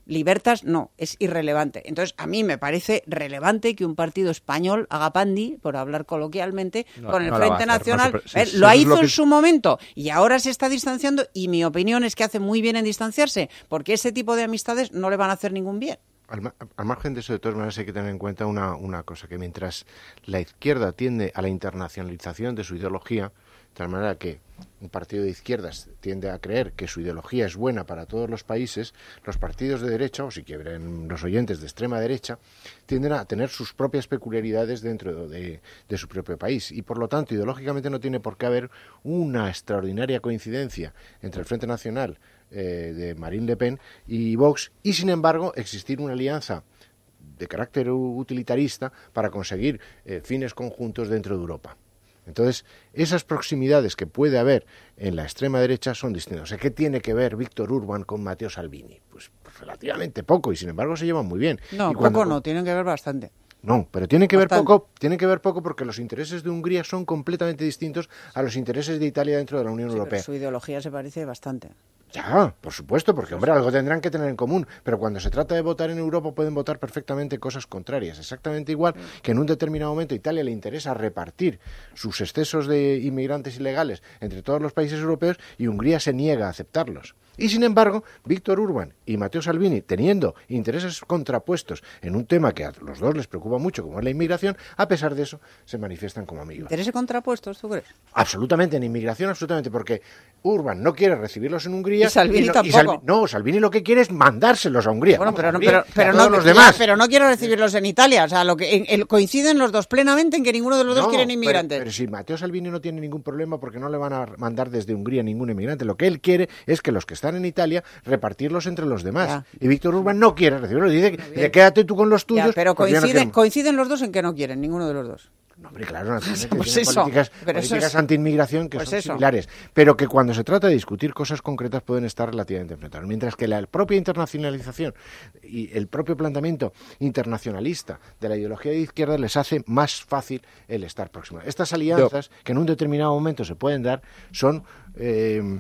Libertas no, es irrelevante. Entonces, a mí me parece relevante que un partido español haga pandi, por hablar coloquialmente, no, con el no Frente Nacional. No se, eh, sí, lo hizo lo que... en su momento y ahora se está distanciando, y mi opinión es que hace muy bien en distanciarse, porque ese tipo de amistades no le van a hacer ningún bien. Al, al margen de eso, de todas maneras, hay que tener en cuenta una, una cosa, que mientras la izquierda tiende a la internacionalización de su ideología, de tal manera que un partido de izquierdas tiende a creer que su ideología es buena para todos los países, los partidos de derecha, o si quieren los oyentes de extrema derecha, tienden a tener sus propias peculiaridades dentro de, de su propio país. Y por lo tanto, ideológicamente no tiene por qué haber una extraordinaria coincidencia entre el Frente Nacional eh, de Marine Le Pen y Vox, y sin embargo existir una alianza de carácter utilitarista para conseguir eh, fines conjuntos dentro de Europa. Entonces, esas proximidades que puede haber en la extrema derecha son distintas. O sea, ¿qué tiene que ver Víctor Orbán con Matteo Salvini? Pues, pues relativamente poco, y sin embargo se llevan muy bien. No, y cuando... poco no, tienen que ver bastante. No, pero tiene que ver poco, tiene que ver poco porque los intereses de Hungría son completamente distintos a los intereses de Italia dentro de la Unión sí, Europea. Pero su ideología se parece bastante. Ya, por supuesto, porque, hombre, algo tendrán que tener en común, pero cuando se trata de votar en Europa pueden votar perfectamente cosas contrarias, exactamente igual que en un determinado momento a Italia le interesa repartir sus excesos de inmigrantes ilegales entre todos los países europeos y Hungría se niega a aceptarlos. Y sin embargo, Víctor Orbán y Matteo Salvini, teniendo intereses contrapuestos en un tema que a los dos les preocupa mucho, como es la inmigración, a pesar de eso, se manifiestan como amigos. ¿Intereses contrapuestos, tú crees? Absolutamente, en inmigración absolutamente, porque Orbán no quiere recibirlos en Hungría. Y Salvini y no, tampoco. Y Salvi, no, Salvini lo que quiere es mandárselos a Hungría. Bueno, Vamos, pero, Hungría, pero, pero, no, los demás. Ya, pero no quiere recibirlos en Italia. O sea, lo que en, en, coinciden los dos plenamente en que ninguno de los no, dos quieren inmigrantes. Pero, pero si Matteo Salvini no tiene ningún problema porque no le van a mandar desde Hungría ningún inmigrante. Lo que él quiere es que los que están en Italia repartirlos entre los demás. Ya. Y Víctor Orbán no quiere recibirlos. Dice, bueno, dice quédate tú con los tuyos. Ya, pero coinciden, no coinciden los dos en que no quieren, ninguno de los dos. No, hombre, claro, naturalmente pues tienen eso, políticas, pero políticas eso es, anti-inmigración que pues son eso. similares, pero que cuando se trata de discutir cosas concretas pueden estar relativamente enfrentados. Mientras que la propia internacionalización y el propio planteamiento internacionalista de la ideología de izquierda les hace más fácil el estar próximos. Estas alianzas, Yo. que en un determinado momento se pueden dar, son... Eh,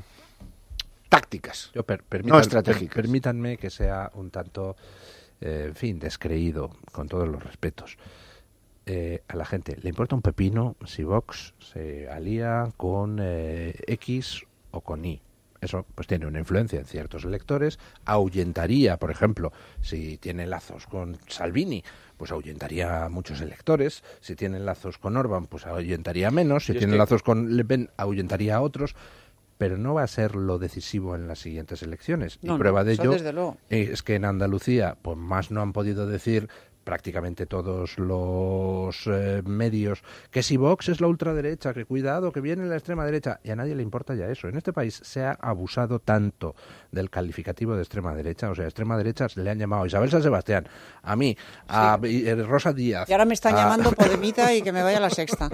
tácticas, Yo per, no estratégicas. Per, permítanme que sea un tanto, eh, en fin, descreído, con todos los respetos. Eh, a la gente le importa un pepino si Vox se alía con eh, X o con Y. Eso pues tiene una influencia en ciertos electores. Ahuyentaría, por ejemplo, si tiene lazos con Salvini, pues ahuyentaría a muchos electores. Si tiene lazos con Orbán, pues ahuyentaría menos. Si tiene que... lazos con Le Pen, ahuyentaría a otros. Pero no va a ser lo decisivo en las siguientes elecciones. No, y prueba no, de ello desde es que en Andalucía, pues más no han podido decir prácticamente todos los eh, medios que si Vox es la ultraderecha, que cuidado, que viene la extrema derecha, y a nadie le importa ya eso. En este país se ha abusado tanto del calificativo de extrema derecha, o sea, extrema derecha le han llamado a Isabel San Sebastián, a mí, a sí. eh, Rosa Díaz. Y ahora me están a... llamando Podemita y que me vaya a la sexta.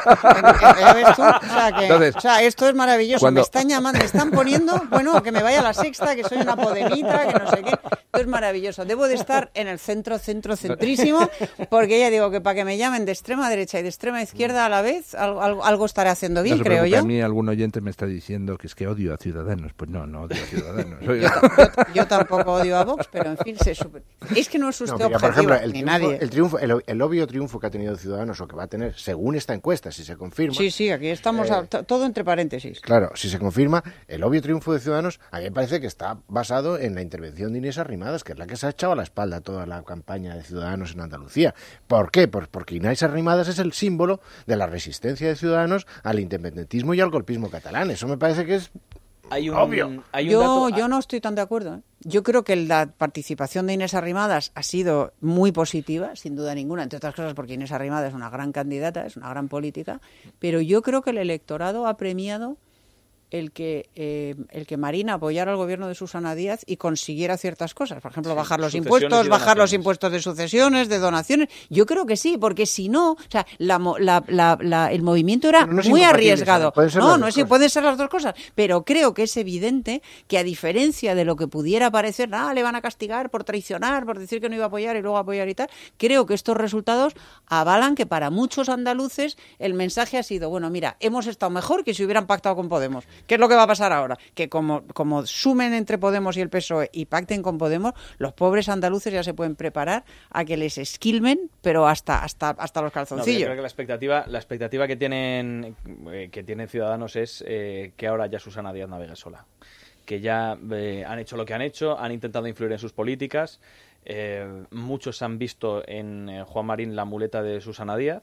¿Ya ves tú? O sea, que, Entonces, o sea, esto es maravilloso. Cuando... Me están llamando, me están poniendo, bueno, que me vaya a la sexta, que soy una Podemita, que no sé qué. Esto es maravilloso. Debo de estar en el centro, centro, centro. Porque ya digo que para que me llamen de extrema derecha y de extrema izquierda a la vez, algo, algo, algo estaré haciendo bien, no creo yo. A mí algún oyente me está diciendo que es que odio a Ciudadanos. Pues no, no odio a Ciudadanos. yo, yo, yo tampoco odio a Vox, pero en fin, se super... es que no es usted no, mira, objetivo, por ejemplo, el ni triunfo, nadie. El, triunfo, el, el obvio triunfo que ha tenido Ciudadanos o que va a tener, según esta encuesta, si se confirma... Sí, sí, aquí estamos, eh, a, todo entre paréntesis. Claro, si se confirma, el obvio triunfo de Ciudadanos, a mí me parece que está basado en la intervención de Inés Arrimadas, que es la que se ha echado a la espalda toda la campaña de Ciudadanos en Andalucía. ¿Por qué? Pues porque Inés Arrimadas es el símbolo de la resistencia de Ciudadanos al independentismo y al golpismo catalán. Eso me parece que es hay un, obvio. Hay un yo, dato... yo no estoy tan de acuerdo. ¿eh? Yo creo que la participación de Inés Arrimadas ha sido muy positiva, sin duda ninguna, entre otras cosas porque Inés Arrimadas es una gran candidata, es una gran política, pero yo creo que el electorado ha premiado el que eh, el que Marina apoyara al gobierno de Susana Díaz y consiguiera ciertas cosas, por ejemplo, sí, bajar los impuestos, bajar los impuestos de sucesiones, de donaciones. Yo creo que sí, porque si no, o sea, la, la, la, la, el movimiento era no muy arriesgado. No, no es, pueden ser las dos cosas, pero creo que es evidente que a diferencia de lo que pudiera parecer, ah, le van a castigar por traicionar, por decir que no iba a apoyar y luego apoyar y tal, creo que estos resultados avalan que para muchos andaluces el mensaje ha sido, bueno, mira, hemos estado mejor que si hubieran pactado con Podemos. ¿Qué es lo que va a pasar ahora? Que como, como sumen entre Podemos y el P S O E y pacten con Podemos, los pobres andaluces ya se pueden preparar a que les esquilmen, pero hasta hasta hasta los calzoncillos. No, yo creo que la expectativa, la expectativa que tienen eh, que tienen Ciudadanos es eh, que ahora ya Susana Díaz navegue sola. Que ya eh, han hecho lo que han hecho, han intentado influir en sus políticas. Eh, muchos han visto en eh, Juan Marín la muleta de Susana Díaz,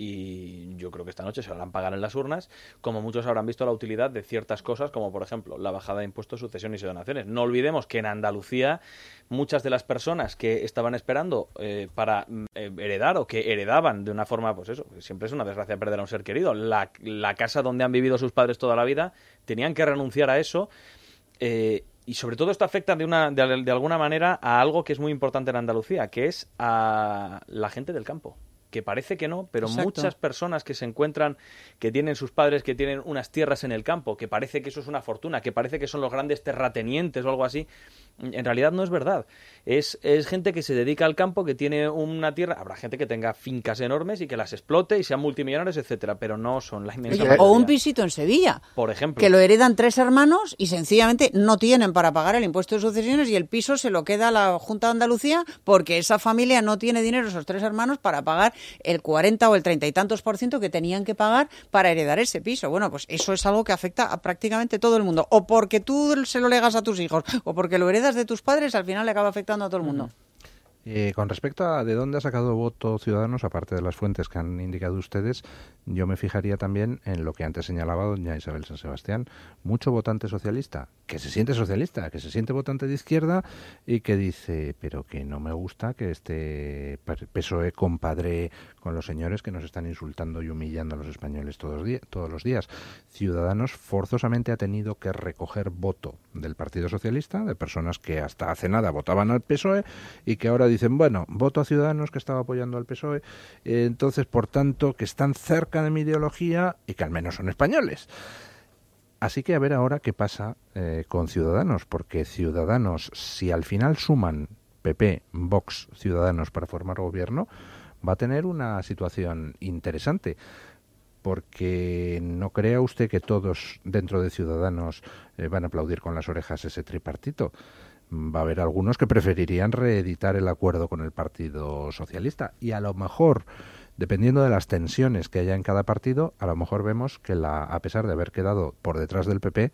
y yo creo que esta noche se lo harán pagar en las urnas, como muchos habrán visto la utilidad de ciertas cosas, como por ejemplo la bajada de impuestos, sucesiones y donaciones. No olvidemos que en Andalucía muchas de las personas que estaban esperando eh, para eh, heredar o que heredaban de una forma, pues eso, siempre es una desgracia perder a un ser querido, la, la casa donde han vivido sus padres toda la vida, tenían que renunciar a eso. Eh, y sobre todo esto afecta de, una, de, de alguna manera a algo que es muy importante en Andalucía, que es a la gente del campo. Que parece que no, pero Exacto. muchas personas que se encuentran, que tienen sus padres, que tienen unas tierras en el campo, que parece que eso es una fortuna, que parece que son los grandes terratenientes o algo así, en realidad no es verdad. Es, es gente que se dedica al campo, que tiene una tierra, habrá gente que tenga fincas enormes y que las explote y sean multimillonarios, etcétera, pero no son la inmensa mayoría. O un pisito en Sevilla, por ejemplo, que lo heredan tres hermanos y sencillamente no tienen para pagar el impuesto de sucesiones y el piso se lo queda a la Junta de Andalucía porque esa familia no tiene dinero, esos tres hermanos, para pagar el cuarenta o el treinta y tantos por ciento que tenían que pagar para heredar ese piso. Bueno, pues eso es algo que afecta a prácticamente todo el mundo. O porque tú se lo legas a tus hijos o porque lo heredas de tus padres, al final le acaba afectando a todo el mundo. Eh, con respecto a de dónde ha sacado voto Ciudadanos, aparte de las fuentes que han indicado ustedes, yo me fijaría también en lo que antes señalaba doña Isabel San Sebastián. Mucho votante socialista, que se siente socialista, que se siente votante de izquierda y que dice, pero que no me gusta que este P S O E compadre con los señores que nos están insultando y humillando a los españoles todos, di- todos los días. Ciudadanos forzosamente ha tenido que recoger voto del Partido Socialista, de personas que hasta hace nada votaban al P S O E y que ahora dicen, bueno, voto a Ciudadanos que estaba apoyando al P S O E, eh, entonces, por tanto, que están cerca de mi ideología y que al menos son españoles. Así que a ver ahora qué pasa eh, con Ciudadanos, porque Ciudadanos, si al final suman P P, Vox, Ciudadanos para formar gobierno, va a tener una situación interesante, porque no crea usted que todos dentro de Ciudadanos eh, van a aplaudir con las orejas ese tripartito. Va a haber algunos que preferirían reeditar el acuerdo con el Partido Socialista y a lo mejor, dependiendo de las tensiones que haya en cada partido, a lo mejor vemos que la, a pesar de haber quedado por detrás del P P,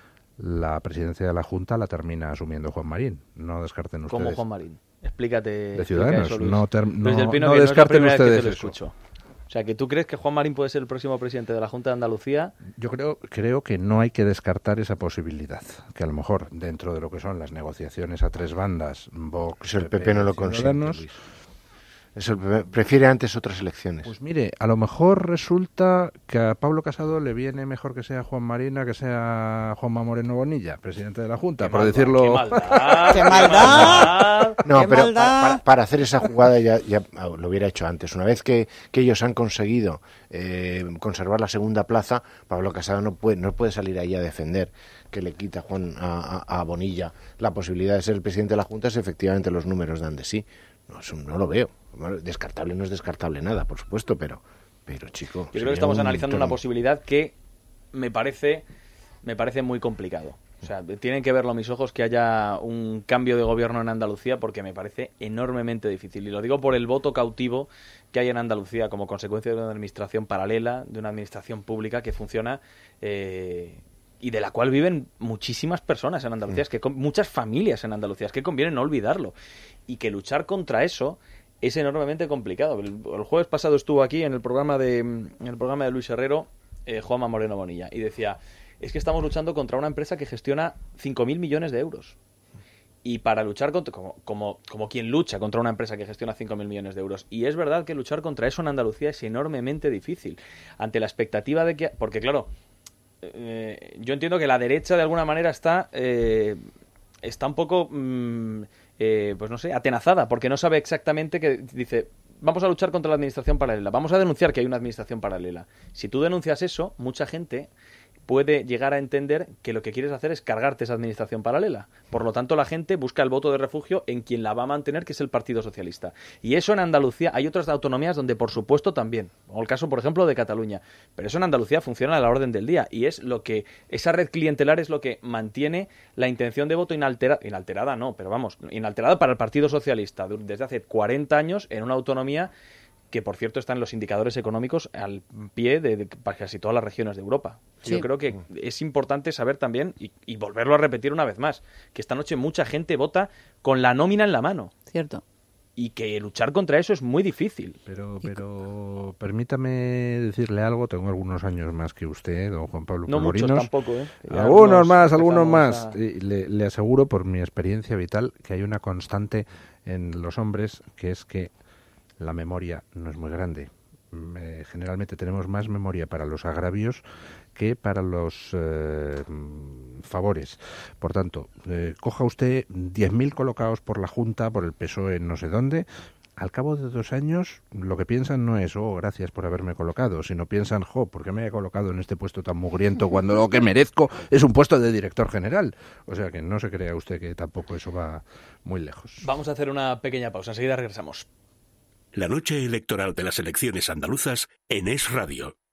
la presidencia de la Junta la termina asumiendo Juan Marín. No descarten ustedes. ¿Cómo Juan Marín? Explícate. De Ciudadanos. Explica eso, no, ter, no, Luis del Pino, no que descarten no es la primera vez ustedes que te lo eso. escucho. O sea, que tú crees que Juan Marín puede ser el próximo presidente de la Junta de Andalucía. Yo creo, creo que no hay que descartar esa posibilidad. Que a lo mejor dentro de lo que son las negociaciones a tres bandas, Vox, Pues el P P no lo consiente, Luis. Eso, el P P prefiere antes otras elecciones. Pues mire, a lo mejor resulta que a Pablo Casado le viene mejor que sea Juan Marín a que sea Juanma Moreno Bonilla, presidente de la Junta, Qué por maldad, decirlo. ¡Qué maldad! ¡Qué maldad! No, ¡Qué pero maldad! para, para hacer esa jugada ya, ya lo hubiera hecho antes. Una vez que, que ellos han conseguido eh, conservar la segunda plaza, Pablo Casado no puede, no puede salir ahí a defender que le quita Juan a, a, a Bonilla la posibilidad de ser el presidente de la Junta si efectivamente los números dan de sí. No, eso no lo veo. Bueno, descartable no es descartable nada, por supuesto, pero, pero chico. Yo creo que estamos analizando una posibilidad que me parece, me parece muy complicado. O sea, tienen que verlo mis ojos que haya un cambio de gobierno en Andalucía porque me parece enormemente difícil. Y lo digo por el voto cautivo que hay en Andalucía como consecuencia de una administración paralela, de una administración pública que funciona eh, y de la cual viven muchísimas personas en Andalucía, es que con, muchas familias en Andalucía, es que conviene no olvidarlo. Y que luchar contra eso es enormemente complicado. El, el jueves pasado estuvo aquí en el programa de, en el programa de Luis Herrero, eh, Juanma Moreno Bonilla, y decía, es que estamos luchando contra una empresa que gestiona cinco mil millones de euros. Y para luchar contra, como, como, como quien lucha contra una empresa que gestiona cinco mil millones de euros. Y es verdad que luchar contra eso en Andalucía es enormemente difícil. Ante la expectativa de que... Porque claro, eh, yo entiendo que la derecha de alguna manera está, eh, está un poco... Mmm, Eh, pues no sé, atenazada, porque no sabe exactamente que dice, vamos a luchar contra la administración paralela, vamos a denunciar que hay una administración paralela. Si tú denuncias eso, mucha gente puede llegar a entender que lo que quieres hacer es cargarte esa administración paralela. Por lo tanto, la gente busca el voto de refugio en quien la va a mantener, que es el Partido Socialista. Y eso en Andalucía, hay otras autonomías donde por supuesto también, o el caso por ejemplo de Cataluña, pero eso en Andalucía funciona a la orden del día y es lo que, esa red clientelar es lo que mantiene la intención de voto inalterada, inalterada no, pero vamos, inalterada para el Partido Socialista desde hace cuarenta años en una autonomía que por cierto está en los indicadores económicos al pie de, de casi todas las regiones de Europa. Sí. Yo creo que es importante saber también, y, y volverlo a repetir una vez más, que esta noche mucha gente vota con la nómina en la mano. Cierto. Y que luchar contra eso es muy difícil. Pero, pero permítame decirle algo, tengo algunos años más que usted, don Juan Pablo No Colorinos. muchos tampoco, ¿eh? Algunos más, algunos más. A... Y le, le aseguro por mi experiencia vital que hay una constante en los hombres, que es que la memoria no es muy grande. Eh, generalmente tenemos más memoria para los agravios que para los eh, favores. Por tanto, eh, coja usted diez mil colocados por la Junta, por el P S O E en no sé dónde. Al cabo de dos años, lo que piensan no es, oh, gracias por haberme colocado, sino piensan, jo, ¿por qué me he colocado en este puesto tan mugriento cuando lo que merezco es un puesto de director general? O sea que no se crea usted que tampoco eso va muy lejos. Vamos a hacer una pequeña pausa, enseguida regresamos. La noche electoral de las elecciones andaluzas en Es Radio.